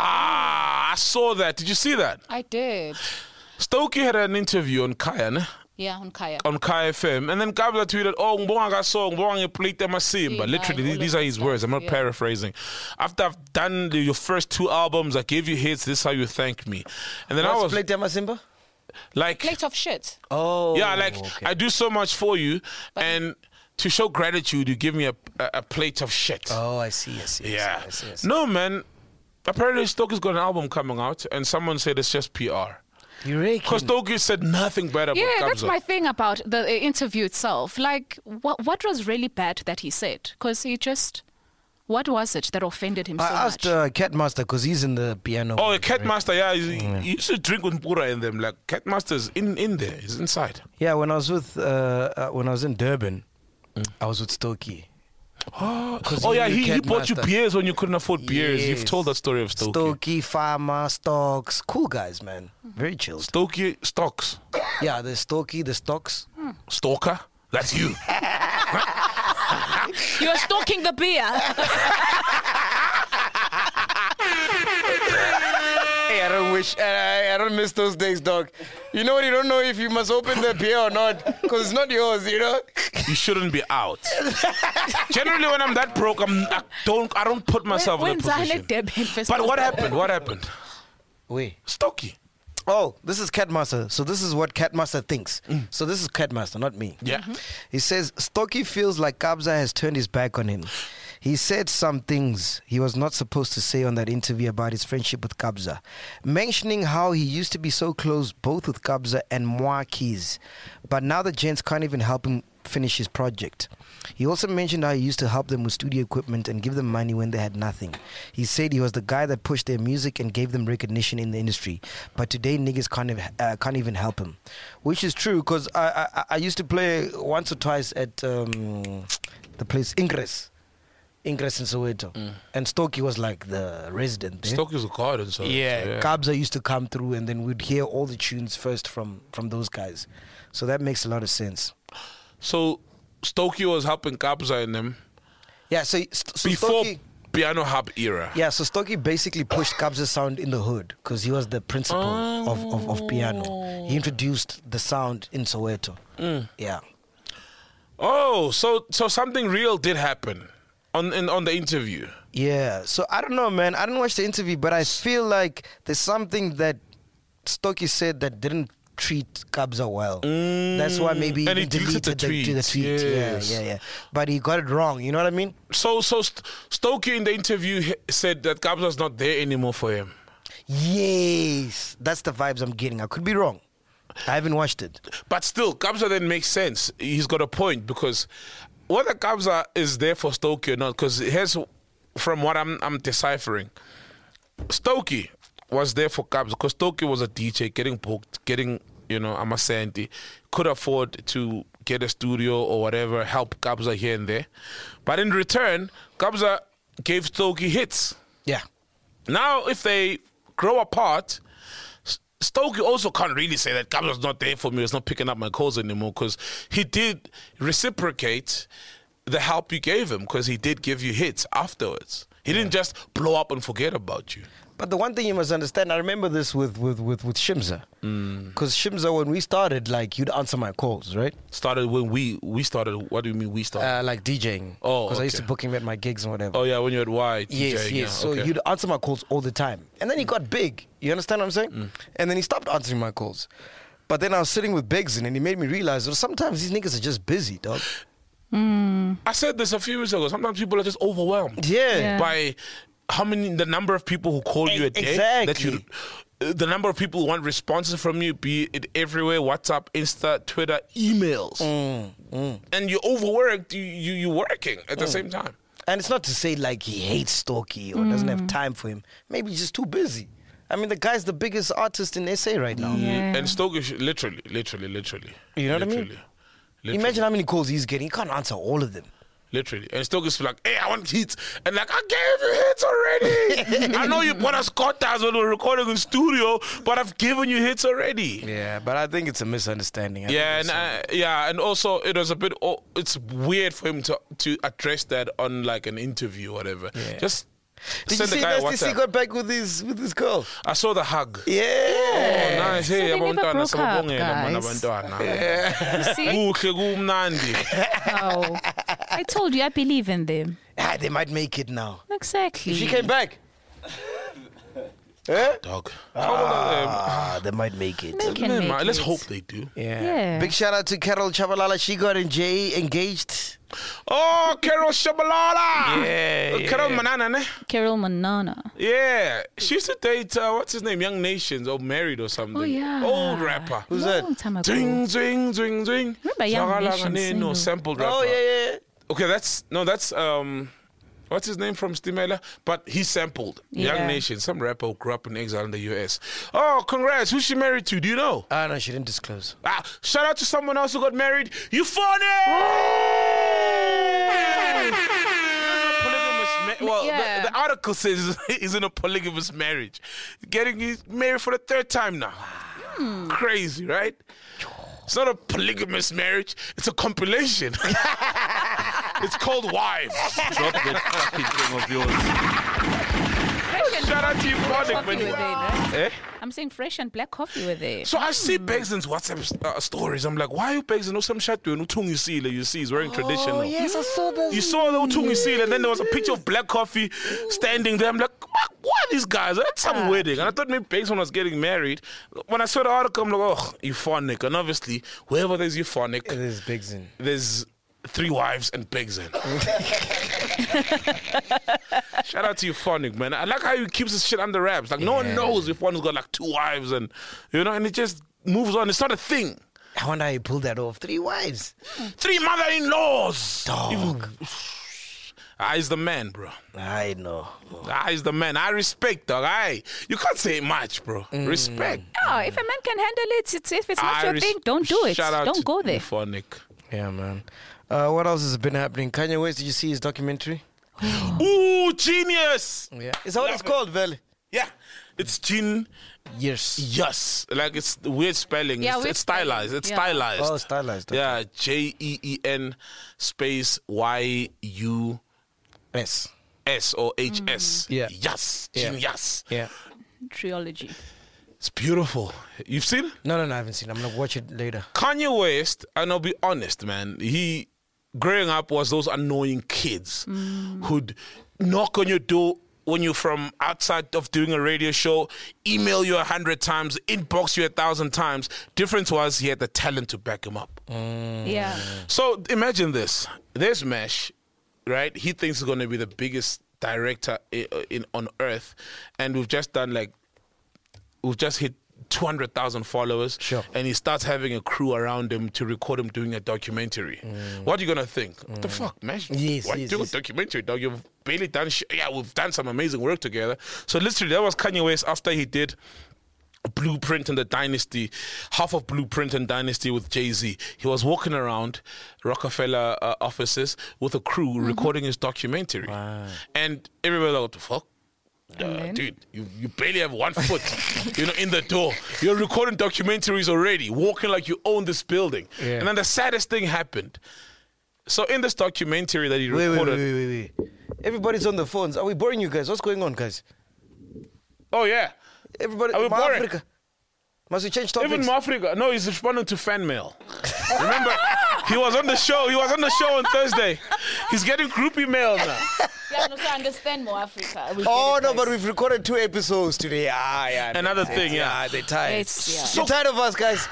Ah, I saw that. Did you see that? I did. Stokey had an interview on Kaya, ne? Yeah, on Kaya. on Kaya F M, and then Kabza tweeted, "Oh, ngibonga song, ngibonga plate masimba." Yeah, Literally, all these of are that his stuff, words. I'm not yeah. paraphrasing. After I've done the, your first two albums, I gave you hits. This is how you thank me. And then I was What's Plate Masimba? like, Plate of shit. Oh. yeah, like okay. I do so much for you, and to show gratitude, you give me a, a, a plate of shit. Oh, I see, I see. I yeah. see, I see, I see. No, man. Apparently, Stokie's got an album coming out, and someone said it's just P R. You reckon? Because Stokie said nothing bad about Yeah, Kabza. that's my thing about the uh, interview itself. Like, what what was really bad that he said? Because he just, what was it that offended him I so asked much? uh, Catmaster because he's in the piano. Oh, Catmaster, yeah. He, Mm. he used to drink with Pura in them. Like, Catmaster's in, in there. He's inside. Yeah, when I was with uh, uh, when I was in Durban, I was with Stokey. Oh, 'Cause oh he yeah, knew he, he bought you Catmaster. beers when you couldn't afford beers. You've Yes. told that story of Stokey. Stokey, Farmer, Stocks, cool guys, man. Very chilled. Stokey Stocks. Yeah, the Stokey, the Stocks. Stalker? That's you. You're stalking the beer. Hey, I don't wish, I, I don't miss those days, dog. You know what? You don't know if you must open the beer or not, because it's not yours, you know. You shouldn't be out. Generally, when I'm that broke, I'm, I don't I don't put myself in When that position. Durban But what happened? What happened? Wait. Stokey. Oh, this is Catmaster. So this is what Catmaster thinks. So this is Catmaster, not me. Yeah. He says Stokey feels like Kabza has turned his back on him. He said some things he was not supposed to say on that interview about his friendship with Kabza, mentioning how he used to be so close both with Kabza and Mwakis, but now the gents can't even help him finish his project. He also mentioned how he used to help them with studio equipment and give them money when they had nothing. He said he was the guy that pushed their music and gave them recognition in the industry, but today niggas can't even, uh, can't even help him, which is true because I, I I used to play once or twice at um, the place Ingress. Ingress in Soweto. Mm. And Stokey was like the resident there. Stokey's a garden, so Yeah, so, yeah. Kabza used to come through and then we'd hear all the tunes first from, from those guys. So that makes a lot of sense. So Stokey was helping Kabza in them Yeah, so, so before Stokey, Piano Hub era. yeah, so Stokey basically pushed Kabza's sound in the hood because he was the principal of, of, of piano. He introduced the sound in Soweto. Mm. Yeah. Oh, so so something real did happen on in, on the interview. Yeah, so I don't know, man. I didn't watch the interview, but I feel like there's something that Stokey said that didn't treat Kabza well. That's why maybe he And he even deleted deleted the the, the, tweet, tweet. yes. Yeah, yeah, yeah. But he got it wrong. You know what I mean? So so St- Stokey in the interview he- said that Kabza's not there anymore for him. Yes, that's the vibes I'm getting. I could be wrong. I haven't watched it. But still, Kabza then makes sense. He's got a point because whether Kabza is there for Stokey or not, because here's from what I'm I'm deciphering. Stokey was there for Kabza because Stokey was a D J, getting booked, getting, you know, I'm a Santi, could afford to get a studio or whatever, help Kabza here and there. But in return, Kabza gave Stokey hits. Yeah. Now, if they grow apart, S- Stokey also can't really say that Kabza's not there for me, it's not picking up my calls anymore, because he did reciprocate the help you gave him, because he did give you hits afterwards. He didn't just blow up and forget about you. But the one thing you must understand, I remember this with with with, with Shimza. Mm. Because Shimza, when we started, like, you'd answer my calls, right? Started when we we started. What do you mean we started? Uh, like DJing. Oh, Because I used to okay. book him at my gigs and whatever. oh yeah, when you're at Y. Yes, DJing, yes. yeah, So okay. you'd answer my calls all the time. And then he got big. You understand what I'm saying? Mm. And then he stopped answering my calls. But then I was sitting with Biggs and he made me realize that sometimes these niggas are just busy, dog. I said this a few weeks ago. Sometimes people are just overwhelmed. Yeah. Yeah. By how many the number of people who call you a day, Exactly. that you, uh, the number of people who want responses from you, be it everywhere, WhatsApp, Insta, Twitter, emails, Mm, and you're overworked. You you you working at the same time. And it's not to say like he hates Stokey or doesn't have time for him. Maybe he's just too busy. I mean, the guy's the biggest artist in S A right now. Yeah. And Stokey, sh- literally, literally, literally. You know what I mean? Literally. Literally. Imagine how many calls he's getting. He can't answer all of them. Literally. And Stokey's like, hey, I want hits. And like, I gave you hits already. I know you bought us quotas when we were recording in studio, but I've given you hits already. Yeah, but I think it's a misunderstanding. I Yeah, think and it's, uh, yeah, and also it was a bit. Oh, it's weird for him to to address that on like an interview or whatever. Yeah. Just Did you send the see guy a Nasty C WhatsApp. got back with his with his girl? I saw the hug. Yeah. Oh, nice. Hey, they never abantwana broke up, sababongela mana guys. abantwana. See? Kuhle kumnandi. Oh, I told you, I believe in them. Ah, they might make it now. Exactly. If she came back. Eh? Dog. How old are they? Ah, they might make it. They can Man, make man, let's it. hope they do. Yeah. Yeah. Big shout out to Carol Chabalala. She got Jay engaged. Oh, Carol Shabalala. Yeah, Carol Manana, ne? Carol Manana. Yeah. She used to date, uh, what's his name? Young Nations or Married or something. Oh, yeah. Old rapper. Who's that? Long time ago. Zwing, zwing, zwing, zwing. Remember Young Shagalala Nations ne, No, single? sampled rapper. Oh, yeah, yeah. Okay, that's, no, that's, um, what's his name from Stimela? But he sampled Yeah. Young Nation, some rapper who grew up in exile in the U S. Oh, congrats. Who's she married to? Do you know? Ah, no, she didn't disclose. Ah, shout out to someone else who got married. You funny! Polygamous ma- well, Yeah. the, the article says he's in a polygamous marriage. Getting he's married for the third time now. Crazy, right? It's not a polygamous marriage. It's a compilation. It's called Wives. Drop that fucking thing of yours. Shout out to you, Phonic, Coffee were man. there, right? Eh? I'm saying fresh and black coffee were there. So I see Begzin's WhatsApp uh, stories. I'm like, why are you Begzin? No, some shit doing Utungi Seal. You see, he's wearing traditional. Oh, yes, I saw that. You saw the Utungi Seal, and then there was a picture of black coffee standing there. I'm like, what are these guys? At some wedding. And I thought maybe Begzin was getting married. When I saw the article, I'm like, oh, euphonic. And obviously, wherever there's euphonic, It is Big Zin. there's three wives and Begzin. Shout out to Euphonic, man. I like how he keeps his shit under wraps. Like, no one knows Euphonic's got like two wives and, you know, and it just moves on. It's not a thing. I wonder how you pulled that off. Three wives. Three mother-in-laws. Dog. Ah, he's the man, bro. I know. Ah, he's the man. I respect, dog. I, you can't say much, bro. Respect. Oh, if a man can handle it, it's, if it's not I your res- thing, don't do it. Shout out Don't to go there. Euphonic. Yeah, man. Uh, what else has been happening? Kanye West, did you see his documentary? Ooh, genius. Yeah. Is that what it's called, Vel? Yeah. It's Gene. Yes. Yes. Like, it's the weird spelling. Yeah, it's, weird it's stylized. spelling. It's Yeah. stylized. Oh, stylized. okay. Yeah, J E E N space Y U Yes. S or H S. Yeah. Yes. Yeah. Genius. Yeah. Triology. It's beautiful. You've seen it? No, no, no, I haven't seen it. I'm going to watch it later. Kanye West, and I'll be honest, man, he, growing up, was those annoying kids who'd knock on your door when you're from outside of doing a radio show, email you a hundred times, inbox you a thousand times. Difference was he had the talent to back him up. Yeah. So imagine this. There's Mesh, right? He thinks he's going to be the biggest director in, in on earth. And we've just done like, we've just hit two hundred thousand followers. Sure. And he starts having a crew around him to record him doing a documentary. What are you going to think? What the fuck, Mesh? Yes, Why yes, do yes. a documentary, dog? You've barely done shit. Yeah, we've done some amazing work together. So literally, that was Kanye West after he did Blueprint and the Dynasty, half of Blueprint and Dynasty with Jay-Z. He was walking around Rockefeller uh, offices with a crew recording his documentary. And everybody was like, what the fuck? Uh, then? dude, you, you barely have one foot, you know, in the door. You're recording documentaries already, walking like you own this building. Yeah. And then the saddest thing happened. So in this documentary that he Wait, wait, recorded, wait, wait, wait, wait. Everybody's on the phones. Are we boring you guys? What's going on, guys? oh yeah, Everybody, Are we Ma boring? Africa. Must we change topics? even Mafrica. No, he's responding to fan mail. Remember, he was on the show. He was on the show on Thursday. He's getting groupie mail now. Yeah, no, so I understand more Africa. We Oh, get it, no, but guys. we've recorded two episodes today. Ah, yeah. they're Another tired. thing, yeah. They're tired. It's, yeah. You're tired of us, guys.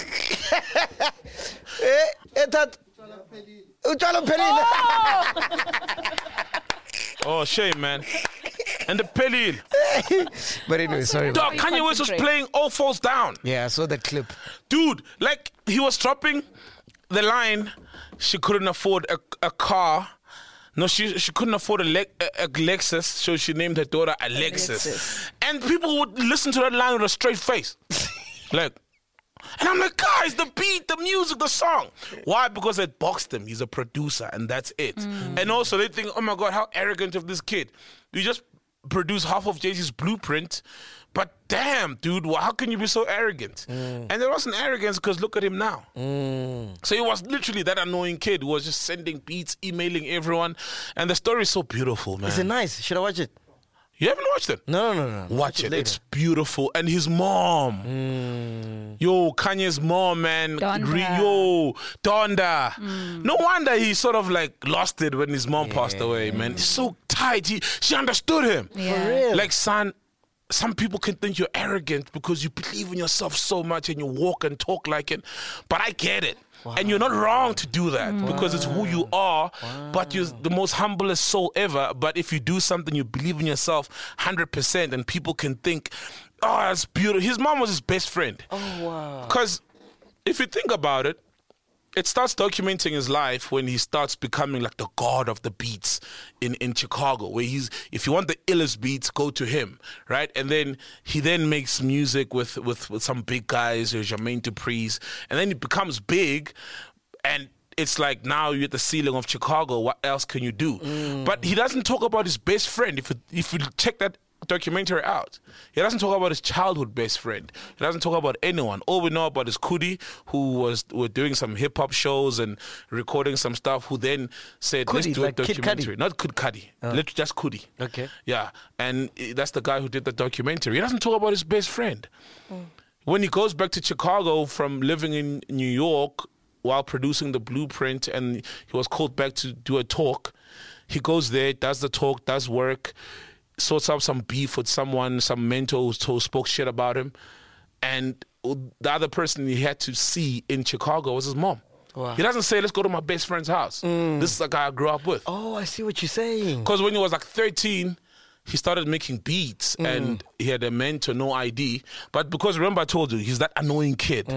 eh, eh, that. Utshwala buphelile. Oh, shame, man. And the Pelil. But anyway, sorry. Dog, you Kanye West was concentrate. playing All Falls Down. Yeah, I saw that clip. Dude, like, he was dropping the line, she couldn't afford a, a car. No, she she couldn't afford a, Le- a, a Lexus, so she named her daughter Alexis. Alexis. And people would listen to that line with a straight face. Like, and I'm like, guys, the beat, the music, the song. Why? Because it boxed him. He's a producer, and that's it. And also, they think, oh my God, how arrogant of this kid. You just produce half of Jay-Z's Blueprint, but damn, dude, wh- how can you be so arrogant? And there wasn't arrogance because look at him now. So he was literally that annoying kid who was just sending beats, emailing everyone. And the story is so beautiful, man. Is it nice? Should I watch it? You haven't watched it? No, no, no. Watch it. later. It's beautiful. And his mom. Mm. Yo, Kanye's mom, man. Donda. Re- Yo, Donda. No wonder he sort of like lost it when his mom passed away, man. He's so tight. He, she understood him. Yeah. For real? Like, son, some people can think you're arrogant because you believe in yourself so much and you walk and talk like it. But I get it. And you're not wrong to do that because it's who you are. But you're the most humblest soul ever. But if you do something, you believe in yourself one hundred percent and people can think, oh, that's beautiful. His mom was his best friend. Oh, wow. Because if you think about it, it starts documenting his life when he starts becoming like the god of the beats in, in Chicago, where he's, if you want the illest beats, go to him, right? And then he then makes music with, with, with some big guys, or Jermaine Dupri's, and then he becomes big, and it's like now you're at the ceiling of Chicago, what else can you do? Mm. But he doesn't talk about his best friend. If you, if you check that documentary out, he doesn't talk about his childhood best friend. He doesn't talk about anyone. All we know about is Kudi, who was were doing some hip hop shows and recording some stuff. Who then said, "Let's Kudi, do like a Kid documentary." Cudi? Not Kid Cudi, Let's just Kudi. Okay. Yeah, and eh, that's the guy who did the documentary. He doesn't talk about his best friend. When he goes back to Chicago from living in New York while producing The Blueprint, and he was called back to do a talk, he goes there, does the talk, does work, sorts out some beef with someone, some mentor who told, spoke shit about him. And the other person he had to see in Chicago was his mom. Wow. He doesn't say, let's go to my best friend's house. This is the guy I grew up with. Oh, I see what you're saying. Because when he was like thirteen, he started making beats and he had a mentor, no I D. But because remember I told you, he's that annoying kid.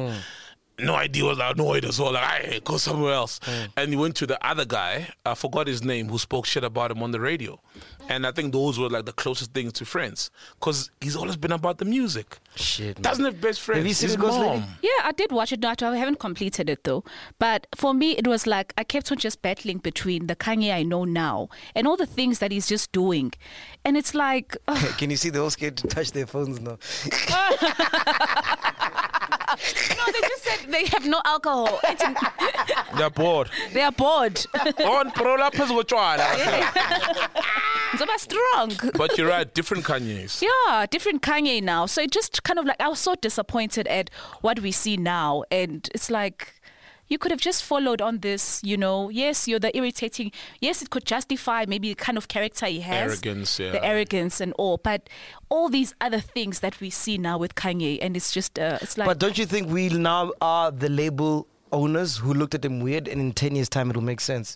No idea was annoyed as well. Like, hey, go somewhere else. Mm. And he went to the other guy, I forgot his name, who spoke shit about him on the radio. And I think those were like the closest things to friends. Because he's always been about the music. Shit, man. Doesn't have best friends. Have you seen his the Ghost Lady? mom. Yeah, I did watch it. No, I haven't completed it though. But for me, it was like I kept on just battling between the Kanye I know now and all the things that he's just doing. And it's like... ugh. Can you see they're all scared to touch their phones now? No, they just said they have no alcohol. They're bored. They are bored. On prolapse with So I'm strong. But you're right, different Kanye's. Yeah, different Kanye now. So it just kind of like, I was so disappointed at what we see now. And it's like, you could have just followed on this, you know. Yes, you're the irritating. Yes, it could justify maybe the kind of character he has. Arrogance, yeah. The arrogance and all. But all these other things that we see now with Kanye. And it's just, uh, it's like. But don't you think we now are the label owners who looked at him weird, and in ten years' time it'll make sense?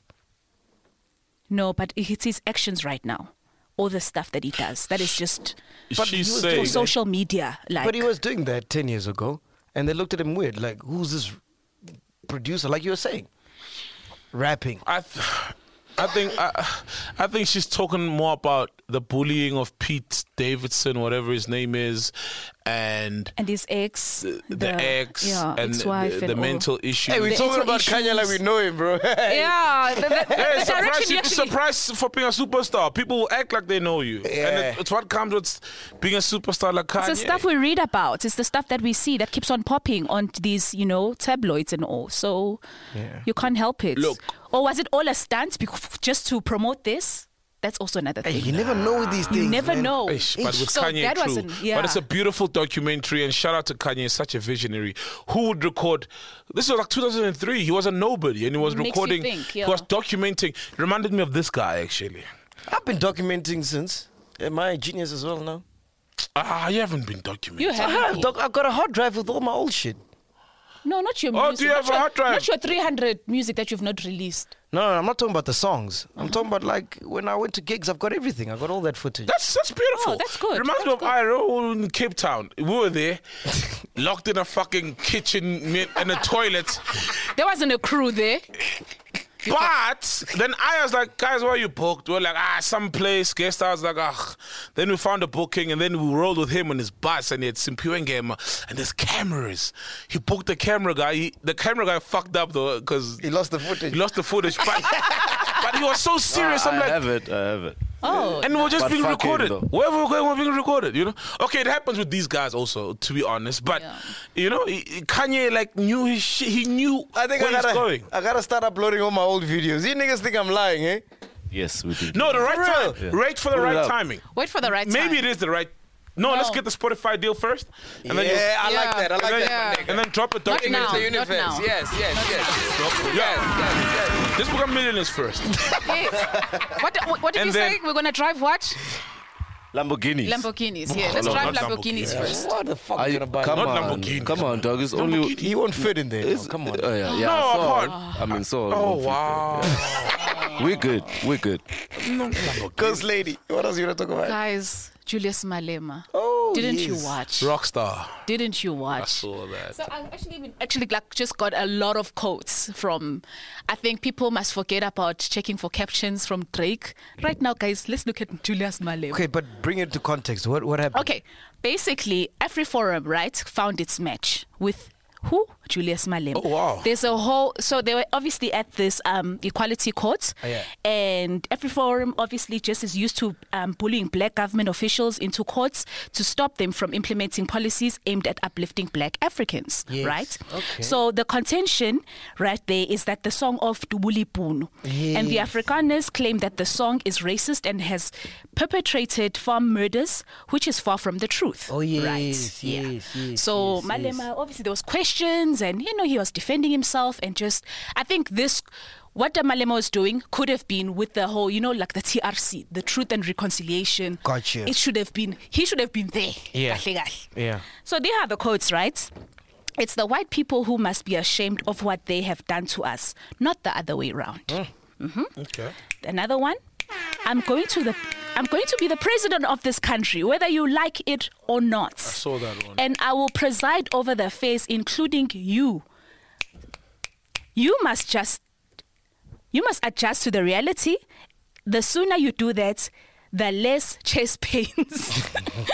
No, but it's his actions right now. All the stuff that he does. That is just But She's he was saying... for social media. Like. But he was doing that ten years ago, and they looked at him weird. Like, who's this producer? Like you were saying, rapping. I, th- I think I, I think she's talking more about the bullying of Pete Davidson, whatever his name is, and and his ex, the, the ex, yeah, and ex-wife the, and the all. mental issue. Hey, we're The talking mental about Kanye like we issues. know him, bro. Yeah, the, the, Hey, the surprise, direction you you, actually. surprise for being a superstar. People will act like they know you, Yeah. and it, it's what comes with being a superstar like Kanye. It's the stuff we read about. It's the stuff that we see that keeps on popping on these, you know, tabloids and all. So Yeah. you can't help it. Look. Or was it all a stunt bec- just to promote this? That's also another Hey, thing. you never know with these things. You never man. know. Ish, but with So Kanye, that true. wasn't- yeah. But it's a beautiful documentary, and shout out to Kanye, he's such a visionary. Who would record? This was like two thousand three. He was a nobody, and he was Makes you recording. think, He yeah. was documenting. Reminded me of this guy actually. I've been documenting since. Am I a genius as well now? Ah, you haven't been documenting. You I have. have Doc, I've got a hard drive with all my old shit. no, not your Oh, music. do you not have a your, hard drive? Not your three hundred music that you've not released. No, no, I'm not talking about the songs. I'm talking about like when I went to gigs, I've got everything. I've got all that footage. That's that's beautiful. Oh, that's good. Reminds me That's of Iro in Cape Town. We were there, locked in a fucking kitchen mi- and a toilet. There wasn't a crew there. But then I was like, guys, where are you booked? We are like, ah, some place, guest house. Like, ah. Then we found a booking, and then we rolled with him on his bus, and he had Simpiwe Ngema, and there's cameras. He booked the camera guy. He, the camera guy fucked up though, because He lost the footage. he lost the footage. But, but he was so serious. I'm I like, have it. I have it. Oh. and we're just But being fuck him, recorded. though. Wherever we're going, we're being recorded, you know? Okay, it happens with these guys also, to be honest. But, Yeah. you know, he- he- Kanye, like, knew his shit. He knew I think where I gotta, he's going. I gotta start uploading all my old videos. You niggas think I'm lying, eh? Yes, we did. No, the right real? time. Wait for the Put it right up. timing. Wait for the right time. Maybe it is the right. No, let's No. get the Spotify deal first, and then you, Yeah, I like Yeah. that. I like and, then, that. Yeah. and then drop a Not document. now. The Not universe. now. Yes, yes, yes. Yeah. Yes, yes. Let's become millionaires first. Yes. What, what, what did And you then- say? We're going to drive what? Lamborghinis. Lamborghinis. Yeah, let's no, drive not Lamborghinis Lamborghinis. first. What the fuck Are are you you, gonna buy? come Not on, Lamborghini. come on, dog. It's only. He won't fit in there. It's, no, come on. Uh, yeah, yeah. No, so, apart. I mean, so. Oh wow. We're good. We're good. Ghost lady. What else you gonna talk about? Guys, Julius Malema. Oh, Didn't yes. you watch? Rockstar. Didn't you I watch? saw that. So I actually even actually like just got a lot of quotes from. I think people must forget about checking for captions from Drake. Right now, guys, let's look at Julius Malema. Okay, but bring it to context. What what happened? Okay, basically, AfriForum, right, found its match with who? Julius Malema. Oh, wow. There's a whole, so they were obviously at this um, equality court, Oh, yeah. and AfriForum obviously just is used to um, bullying black government officials into courts to stop them from implementing policies aimed at uplifting black Africans, Yes. right? Okay. So the contention right there is that the song of Dubuli Punu, and the Yes. Afrikaners claim that the song is racist and has perpetrated farm murders, which is far from the truth. Oh, yes, right? yes, yeah. yes, So yes, Malema, yes. obviously there was questions, and you know he was defending himself, and just I think this. What the Malema was doing could have been with the whole, you know, like the T R C, the Truth and Reconciliation. Gotcha. It should have been, he should have been there. Yeah. Kahle kahle. Yeah. So they are the quotes, right? It's the white people who must be ashamed of what they have done to us, not the other way around. Okay. Another one. I'm going to the I'm going to be the president of this country, whether you like it or not. I saw that one. And I will preside over the affairs, including you. You must just you must adjust to the reality. The sooner you do that, the less chest pains.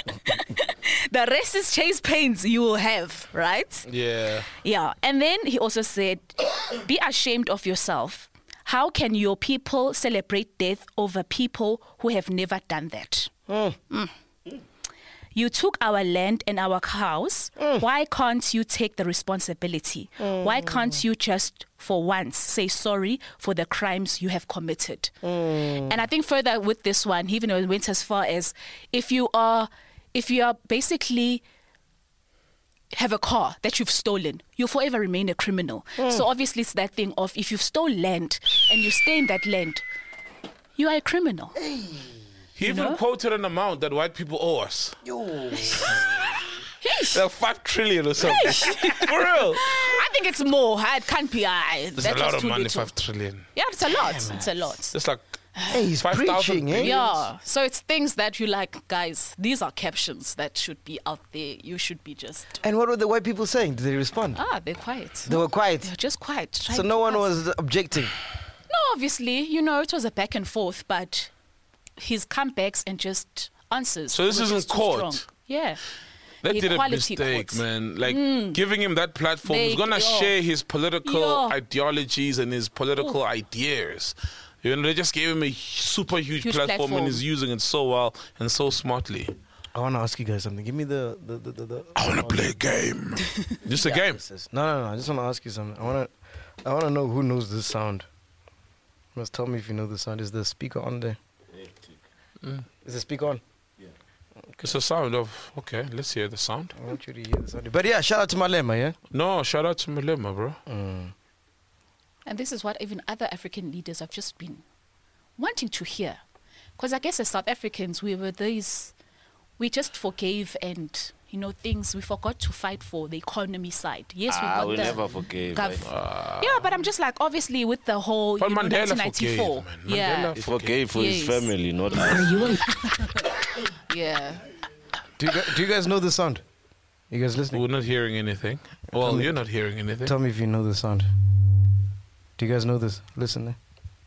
The rest is chest pains you will have, right? Yeah. Yeah. And then he also said, be ashamed of yourself. How can your people celebrate death over people who have never done that? Mm. You took our land and our cows. Why can't you take the responsibility? Why can't you just for once say sorry for the crimes you have committed? And I think further with this one, he even went as far as if you are, if you are basically have a car that you've stolen, you'll forever remain a criminal. So obviously it's that thing of if you've stolen land and you stay in that land, you are a criminal. He even know? quoted an amount that white people owe us. Like five trillion or something. For real. I think it's more. It can't be. I. There's that a lot was of too money, little. five trillion. Yeah, it's a lot. It's a lot. It's like Hey, he's five thousand. preaching, eh? Yeah. So it's things that you like, guys. These are captions that should be out there. You should be just. And what were the white people saying? Did they respond? Ah, they're quiet. They were quiet. They're just quiet. So trying no to one ask. was objecting. No, obviously, you know, it was a back and forth, but his comebacks and just answers. So this were isn't just too court? strong. Yeah. They did a Equality mistake, courts. man. Like giving him that platform, he's They- gonna yo. share his political Yo. ideologies and his political ideas. You know, they just gave him a super huge, Huge platform, platform. and he's using it so well and so smartly. I want to ask you guys something. Give me the the the. the, the I wanna play a game. Just a game. No, no, no. I just want to ask you something. I want to, I want to know who knows this sound. You must tell me if you know the sound. Is the speaker on there? Is the speaker on? It's a sound of okay. Let's hear the sound. I want you to hear the sound. But yeah, shout out to Malema, yeah. No, shout out to Malema, bro. And this is what even other African leaders have just been wanting to hear. Because I guess as South Africans, we were these, we just forgave and, you know, things, we forgot to fight for the economy side. Yes, we Ah, got we the never forgave. gov- Right? yeah, but I'm just like, obviously, with the whole, But you know, Mandela nineteen ninety-four. forgave, man. Yeah, Mandela He forgave for his Yes. family, not us. yeah. Do you, guys, do you guys know the sound? You guys listening? We're not hearing anything. Well, you're not hearing anything. Tell me if you know the sound. Do you guys know this? Listen there.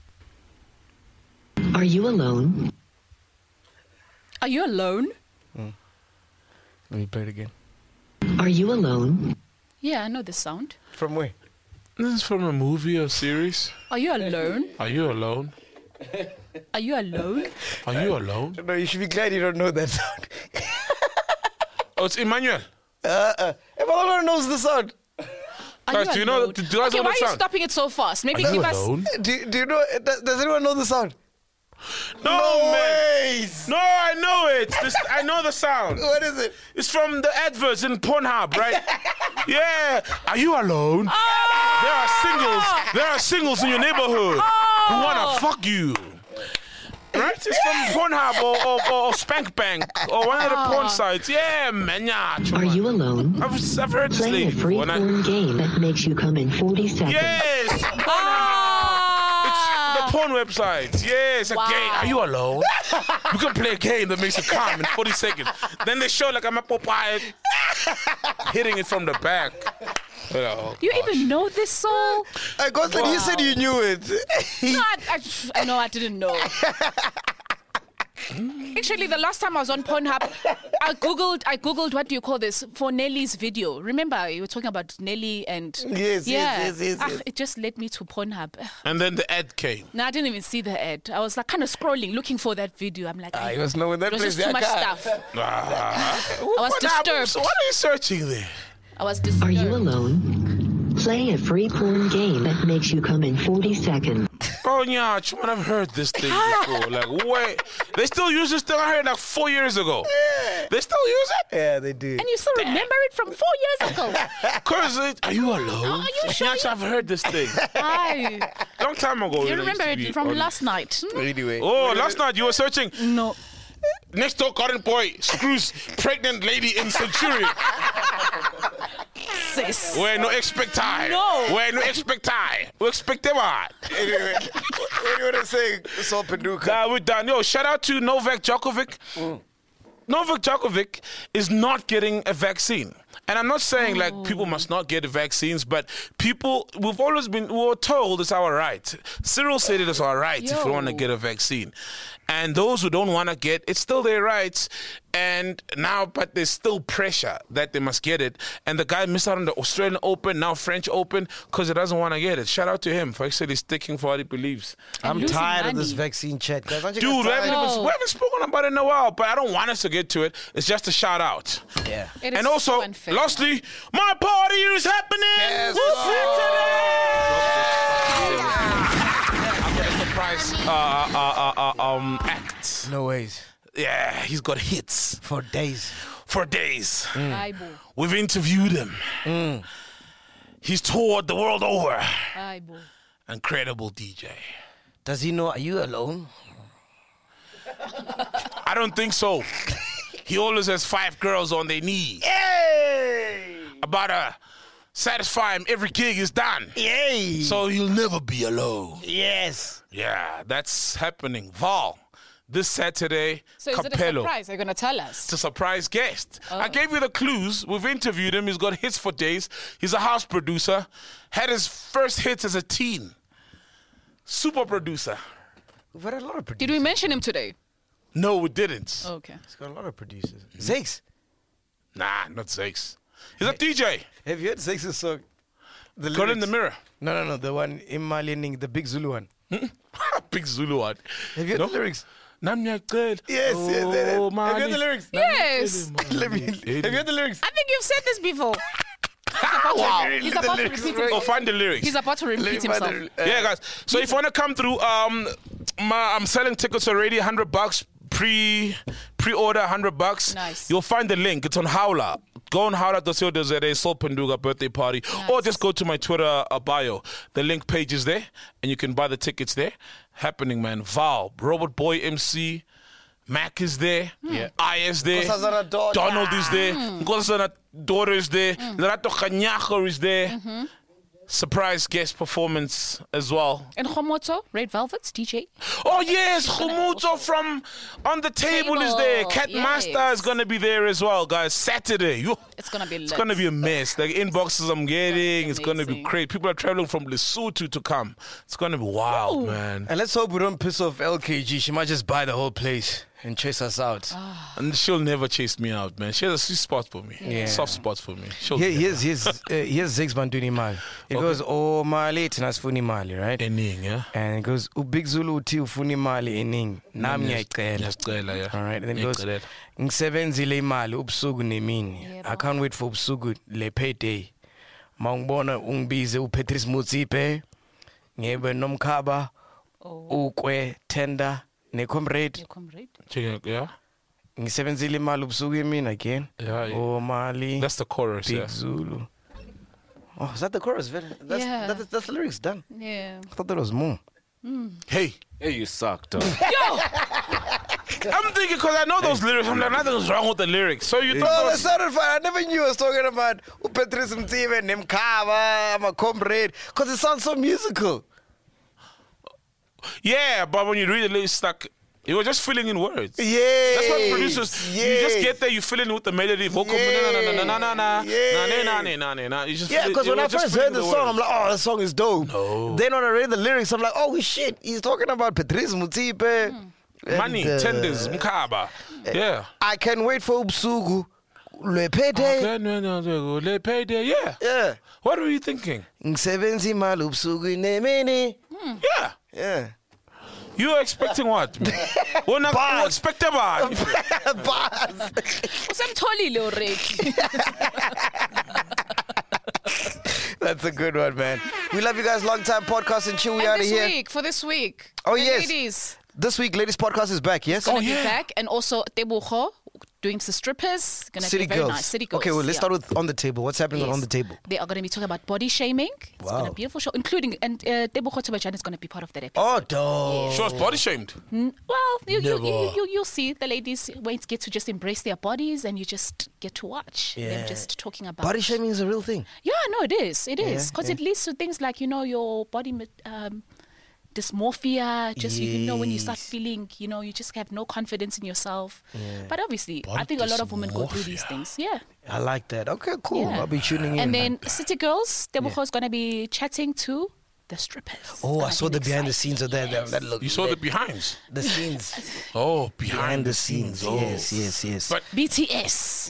Are you alone? Are you alone? Let me play it again. Are you alone? Yeah, I know the sound. From where? This is from a movie or series. Are you alone? Are you alone? Are you alone? Are you alone? No, you should be glad you don't know that sound. Oh, it's Emmanuel. Uh-uh. Everyone knows the sound. Are Guys, you do you know- alone? do you guys okay, know why the are you sound? stopping it so fast? Maybe Are you give us. alone? Do, do you know? Does, does anyone know the sound? No, No man. ways. No, I know it. This, I know the sound. What is it? It's from the adverts in Pornhub, right? Yeah. Are you alone? Oh. There are singles. There are singles in your neighborhood who wanna fuck you. Right? It's from Pornhub or, or, or Spank Bank or one of the porn sites. Yeah, man. Yeah, Are you alone? I've, I've heard this Play lady a free before. and I- porn game that makes you come in forty seconds. Yes. Ah. It's the porn website. Yeah, it's a Wow. game. Are you alone? You can play a game that makes you come in forty seconds. Then they show like I'm a Popeye hitting it from the back. You know, You gosh. even know this song? I got that. You said you knew it. No, I, I, I know I didn't know. Actually, the last time I was on Pornhub, I googled. I googled what do you call this for Nelly's video. Remember, you were talking about Nelly and Yes, yes, yeah. yes, yes, Ah, yes. it just led me to Pornhub. And then the ad came. No, I didn't even see the ad. I was like kind of scrolling, looking for that video. I'm like, Ah, I, you must know when that it was place just too much there, stuff. Ah. I was What happened? disturbed. So what are you searching there? I was disturbed. Are you alone? Play a free porn game that makes you come in forty seconds. Oh yeah, man, I've heard this thing before. Like, wait, they still use this thing? I heard like four years ago. They still use it? Yeah, they do. And you still remember it from four years ago? Cause it, are you alone? Are you sure? Yes, I've heard this thing. Aye. Long time ago. You it remember used to be it from on- last night? Anyway. Oh, last night you were searching. No. Next door current boy screws pregnant lady in Centurion. Sis. Where no expect I. No. Where no expect I. We expect what? Anyway, what do you want to say, Sol Paducah? Nah, we're done. Yo, shout out to Novak Djokovic. Novak Djokovic is not getting a vaccine. And I'm not saying like people must not get the vaccines, but people, we've always been, we were told it's our right. Cyril said it is our right if we Yo. want to get a vaccine. And those who don't want to get, it's still their rights. And now, but there's still pressure that they must get it. And the guy missed out on the Australian Open, now French Open, because he doesn't want to get it. Shout out to him for actually sticking for what he believes. I'm losing tired of money. this vaccine chat, guys. Aren't you Dude, we guys haven't, tired? even, No. we haven't spoken about it in a while, but I don't want us to get to it. It's just a shout out. Yeah. It is And also, so unfair. lastly, my party is happening. Yes, Woo, Lord. Saturday. I've got a surprise uh, uh, uh, uh, um, act. No ways. Yeah, he's got hits For days. for days. Aibo. We've interviewed him. He's toured the world over. Aibo. Incredible D J. Does he know? Are you alone? I don't think so. He always has five girls on their knees. Hey! About to satisfy him every gig is done. Yay! So he'll never be alone. yes. Yeah, that's happening. Val, this Saturday, So is it a Capello. surprise? Are you going to tell us? It's a surprise guest. Oh. I gave you the clues. We've interviewed him. He's got hits for days. He's a house producer. Had his first hits as a teen. Super producer. We've had a lot of producers. Did we mention him today? No, we didn't. Okay. He's got a lot of producers. Zakes. Nah, not Zakes. He's a D J. Have you heard Zakes' song? The Got in the lyrics? mirror. No, no, no. The one in Malianing, the big Zulu one. Big Zulu one. Have you heard No? the lyrics? Namnya good. Yes, yes, yes, yes. Oh, Have you heard the lyrics? Yes. Let me. Have you heard the lyrics? I think you've said this before. Wow. He's about to repeat Oh, himself. find the lyrics. He's about to repeat himself. Yeah, guys. So if you want to come through, um, my, I'm selling tickets already, hundred bucks pre pre-order, hundred bucks. Nice. You'll find the link. It's on Howler. Go on howler dot co dot za, Sol Panduga birthday party, or just go to my Twitter uh, bio. The link page is there, and you can buy the tickets there. Happening, man. Val, Robert Boy M C. Mac is there. Yeah. I is there. Nkosazana daughter. Donald is there. Nkosazana daughter is there. Lerato Khanyago is there. Surprise guest performance as well. And Khomoto, Red Velvets, D J. Oh yes, Khumuto from On the Table, is there. Table, Cat yes. Master is gonna be there as well, guys. Saturday. Yo, It's going to be lit. it's gonna be a mess. Like inboxes I'm getting, it's gonna be amazing. great. People are traveling from Lesotho to come. It's gonna be wild, man. And let's hope we don't piss off L K G. She might just buy the whole place and chase us out. And she'll never chase me out, man. She has a sweet spot for me. Yeah. Soft spot for me. She'll Here, never. here's here's uh, here's Zakes Banduni Mali. It goes, oh Mali, tinasfuni Mali, right? Ening, yeah. And it goes, ubig Zulu uthi ufuni Mali ening. Nami ngiyayicela. Ngiyacela, yeah. All right, and then it goes, Ngiyacela. ngisebenzile imali ubusuku nemini. I can't wait for ubusuku le payday. Mawungibona ungibize uPatrice Mutsipe. Ngebe nomkhaba ukwe tender Ne comrade. Your comrade. Chicken, yeah. Ngisebenzile imali ubusuku emini again. Yeah, yeah. Oh Mali. That's the chorus, Big yeah. Zulu. Oh, is that the chorus? Very- That's, Yeah. that's, that's the lyrics done. Yeah. I thought there was more. Hey, Hey, you suck, dog. Yo! I'm thinking because I know those lyrics. I'm like, nothing's wrong with the lyrics. So you Oh, thought that sounded fun. I never knew I was talking about Patrice Mtibe, Nemkava, I'm a comrade. Because it sounds so musical. yeah, but when you read the lyrics, stuck. You were just filling in words. Yeah. That's what producers. You just get there, you fill in with the melody, vocal. Yes. Na na na na na na Yes. na na na na na. You just Yeah, fill it- because you when were I just first filling heard the the song, I'm words. like, oh, this song is dope. No. Then when I read the lyrics, I'm like, oh, shit, he's talking about Patrice Mutipe. and, Money, uh, tenders, mkaba. Yeah. I can wait for Ubsugu. Le payday. Okay, no, no, no, le payday. Yeah. Yeah. What were you thinking? Ngisebenza imali ubusuku nemini. Yeah. Yeah. You were expecting what? We're not Bars. expecting what? Bars. Usemtholile already. That's a good one, man. We love you guys. Long time podcast and chill. We And out of this here. week, for this week. Oh, the yes. Ladies. This week, ladies podcast is back. Yes. Gonna be back. And also Tebucho doing the strippers. Gonna City be very girls. nice. City girls. Okay, well, let's yeah. start with on the table. What's happening Yes. on the table? They are going to be talking about body shaming. It's going Wow. to be a beautiful show, including, and uh, Tebucho Tebajani is going to be part of that episode. Oh, dope. She was body shamed. Well, you, you, Never. you, you, you'll see the ladies wait get to just embrace their bodies and you just get to watch Yeah. them just talking about Body shaming is a real thing. Yeah, no, it is. It is. Yeah, Because yeah. it leads to things like, you know, your body ma- um, dysmorphia, just, you know, when you start Yes. feeling, you know, you just have no confidence in yourself. But obviously, I think a lot of women go through these things. Yeah. I like that. Okay, cool. yeah. I'll be tuning in. And then City Girls, Tebucho is going to be chatting to the strippers. oh, I Gonna saw be the behind the exciting. scenes of that. That, that look. You saw the that- behinds. the scenes. Oh, behind, behind the scenes. Oh. Yes, yes, yes. But B T S.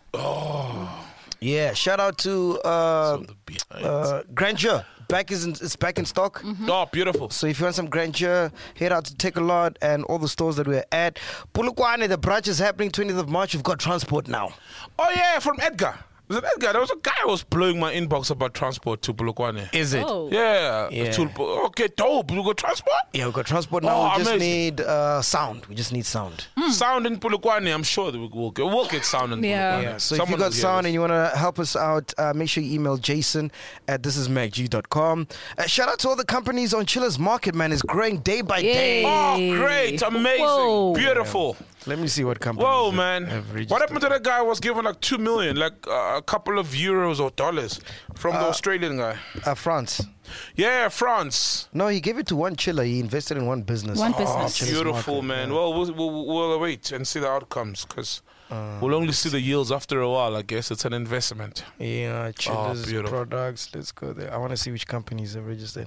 yeah, shout out to uh, the behinds. uh, Grandeur. Back is in, it's back in stock. Oh, beautiful. So if you want some Grandeur, head out to Take a Lot and all the stores that we're at. Polokwane, the brunch is happening twentieth of March. We've got transport now. Oh, yeah, from Edgar. Was it Edgar? There was a guy who was blowing my inbox about transport to Polokwane. Is it? Oh. Yeah. Yeah. To- okay, dope. You got transport? Yeah, we've got transport now. Oh, we just amazing. need uh, sound. We just need sound. Sound in Polokwane, I'm sure that we'll get, we'll get sound in Yeah. Polokwane. Yeah, so if Someone you got will hear sound this. and you want to help us out, uh, make sure you email Jason at this is mac g dot com. Uh, shout out to all the companies on Chillers Market, man. It's growing day by day. Yay. Oh, great. Amazing. Whoa. Beautiful. Let me see what companies. Whoa, have- man. have What registered. happened to that guy who was given like two million, like uh, a couple of euros or dollars from the Australian guy? Uh, France. Yeah, France. No, he gave it to one chiller. He invested in one business. One Oh, business. Chillers Beautiful, Market, man. yeah. Well, we'll, we'll, we'll wait and see the outcomes because we'll only see the yields after a while, I guess. It's an investment. Yeah, Chillers beautiful. products. Let's go there. I want to see which companies have registered.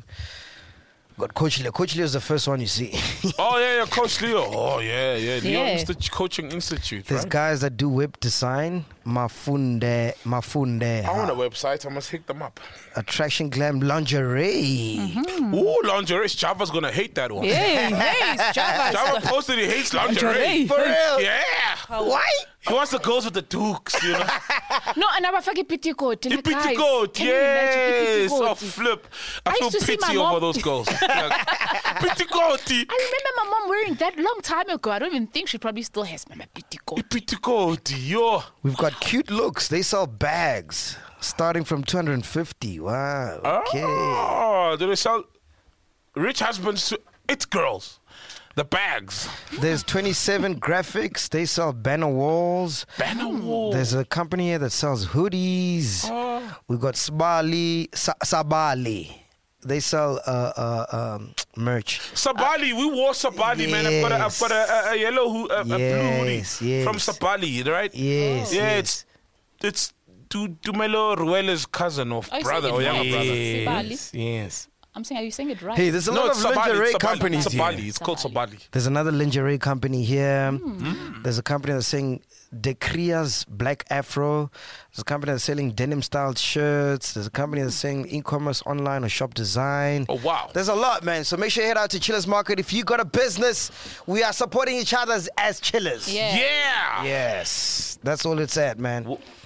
Got Coach Leo. Coach Leo is the first one you see. Oh, yeah, yeah, Coach Leo. Oh, yeah, yeah. Leo Yeah. Institute, Coaching Institute, There's right? guys that do web design. Mafunde. Mafunde. I want a website. I must hit them up. Attraction Glam Lingerie. Ooh, lingerie. Java's going to hate that one. Hey, hey, Java. Java posted he hates lingerie. Lingerie. For real? Yeah. Why? He wants the girls with the dukes, you know. No, and abafaki petticoat. The petticoat, yes. Oh, flip. I, I feel used to see pity my mom- over those girls. Like, petticoat. I remember my mom wearing that long time ago. I don't even think she probably still has my petticoat. Petticoat, yo. We've got cute looks. They sell bags starting from two hundred fifty. Wow. Okay. Oh, do they sell rich husbands to it girls? The bags. There's twenty-seven graphics. They sell banner walls. Banner wall. There's a company here that sells hoodies. Oh. We've got Sabali. Sa- Sabali. They sell uh, uh, um, merch. Sabali, we wore Sabali, man. I've got a, I've got a, a, a yellow, ho- a, a blue hoodie Yes, yes. from Sabali, right? Yes. Yeah, yes. it's it's Du- Dumelo Ruela's cousin or Are you brother saying or it younger right? brother. Sabali? Yes. Yes. I'm saying, are you saying it right? Hey, there's a No, lot it's of Sabali. lingerie It's Sabali. companies It's here. Sabali. It's called Sabali. There's another lingerie company here. Hmm. There's a company that's saying Dekria's Black Afro. There's a company that's selling denim styled shirts. There's a company that's saying e-commerce online or shop design. Oh, wow. There's a lot, man. So make sure you head out to Chillers Market. If you got a business, we are supporting each other as, as chillers. Yeah. Yeah. Yes. That's all it's at, man.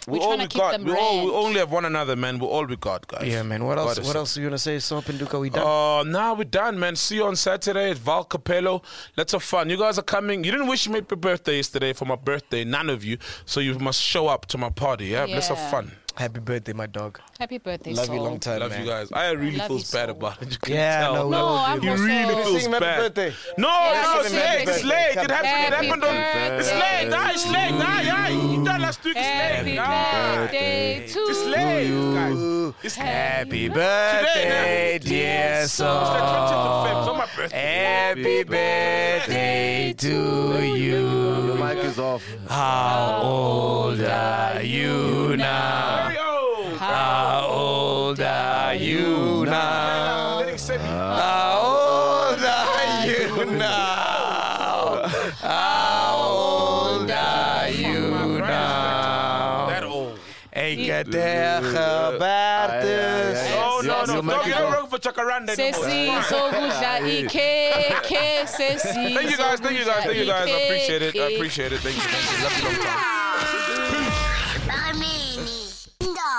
We We're all trying we to keep got. them We all we rand. only have one another, man. We're all we got, guys. Yeah, man. What God else? is What it. else are you gonna say? So Penduka, we done? Uh, now we're done, man. See you on Saturday at Val Capello. Let's have fun. You guys are coming. You didn't wish me happy birthday yesterday for my birthday. None of you. So you must show up to my party. Yeah, let's have Yeah. fun. Happy birthday, my dog. Happy birthday, Love Soul. you long time, Love man. you guys. I really Love feels you bad so. about it. You can Yeah, tell. no, No, we I'm He also... really feels Sing him happy bad. birthday. No, Yeah, it's I'll not sing late. happy It's birthday. late. It Come happened. It Happy happened on. It's late. birthday Ah, it's late. Ah, yeah. You done last week. It's Happy late. Ah. birthday to It's late, guys. It's Happy birthday, dear It's the twentieth of February. It's not my birthday. Happy birthday to Your you. mic is off. How old are you now? Very old. How old are you now? Let it say me. How old are you now? How old are you now? That old. Ik heb er gebaard dus. Oh, no, no. Your mic No, is you don't off. run for Chakaranda anymore. Sesi It's fine. sokudla ikeke sesi. Thank you guys, thank you guys, thank you guys. I appreciate it. I ikeke. appreciate it. Thank you, thank you. Love you long time. Bahameni. No.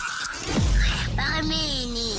Bahameni.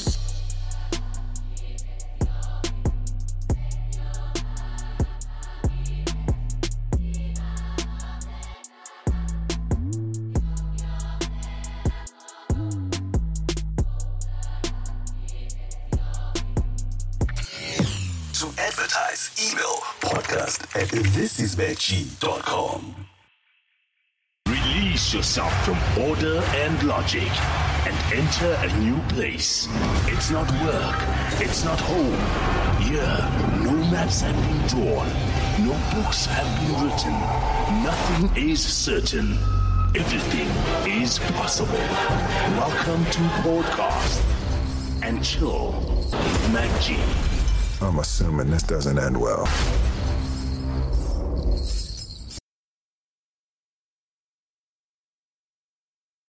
To advertise, email podcast at this is betchy dot com. Release yourself from order and logic and enter a new place. It's not work. It's not home. Here, no maps have been drawn. No books have been written. Nothing is certain. Everything is possible. Welcome to Podcast and Chill with Mac G. I'm assuming this doesn't end well.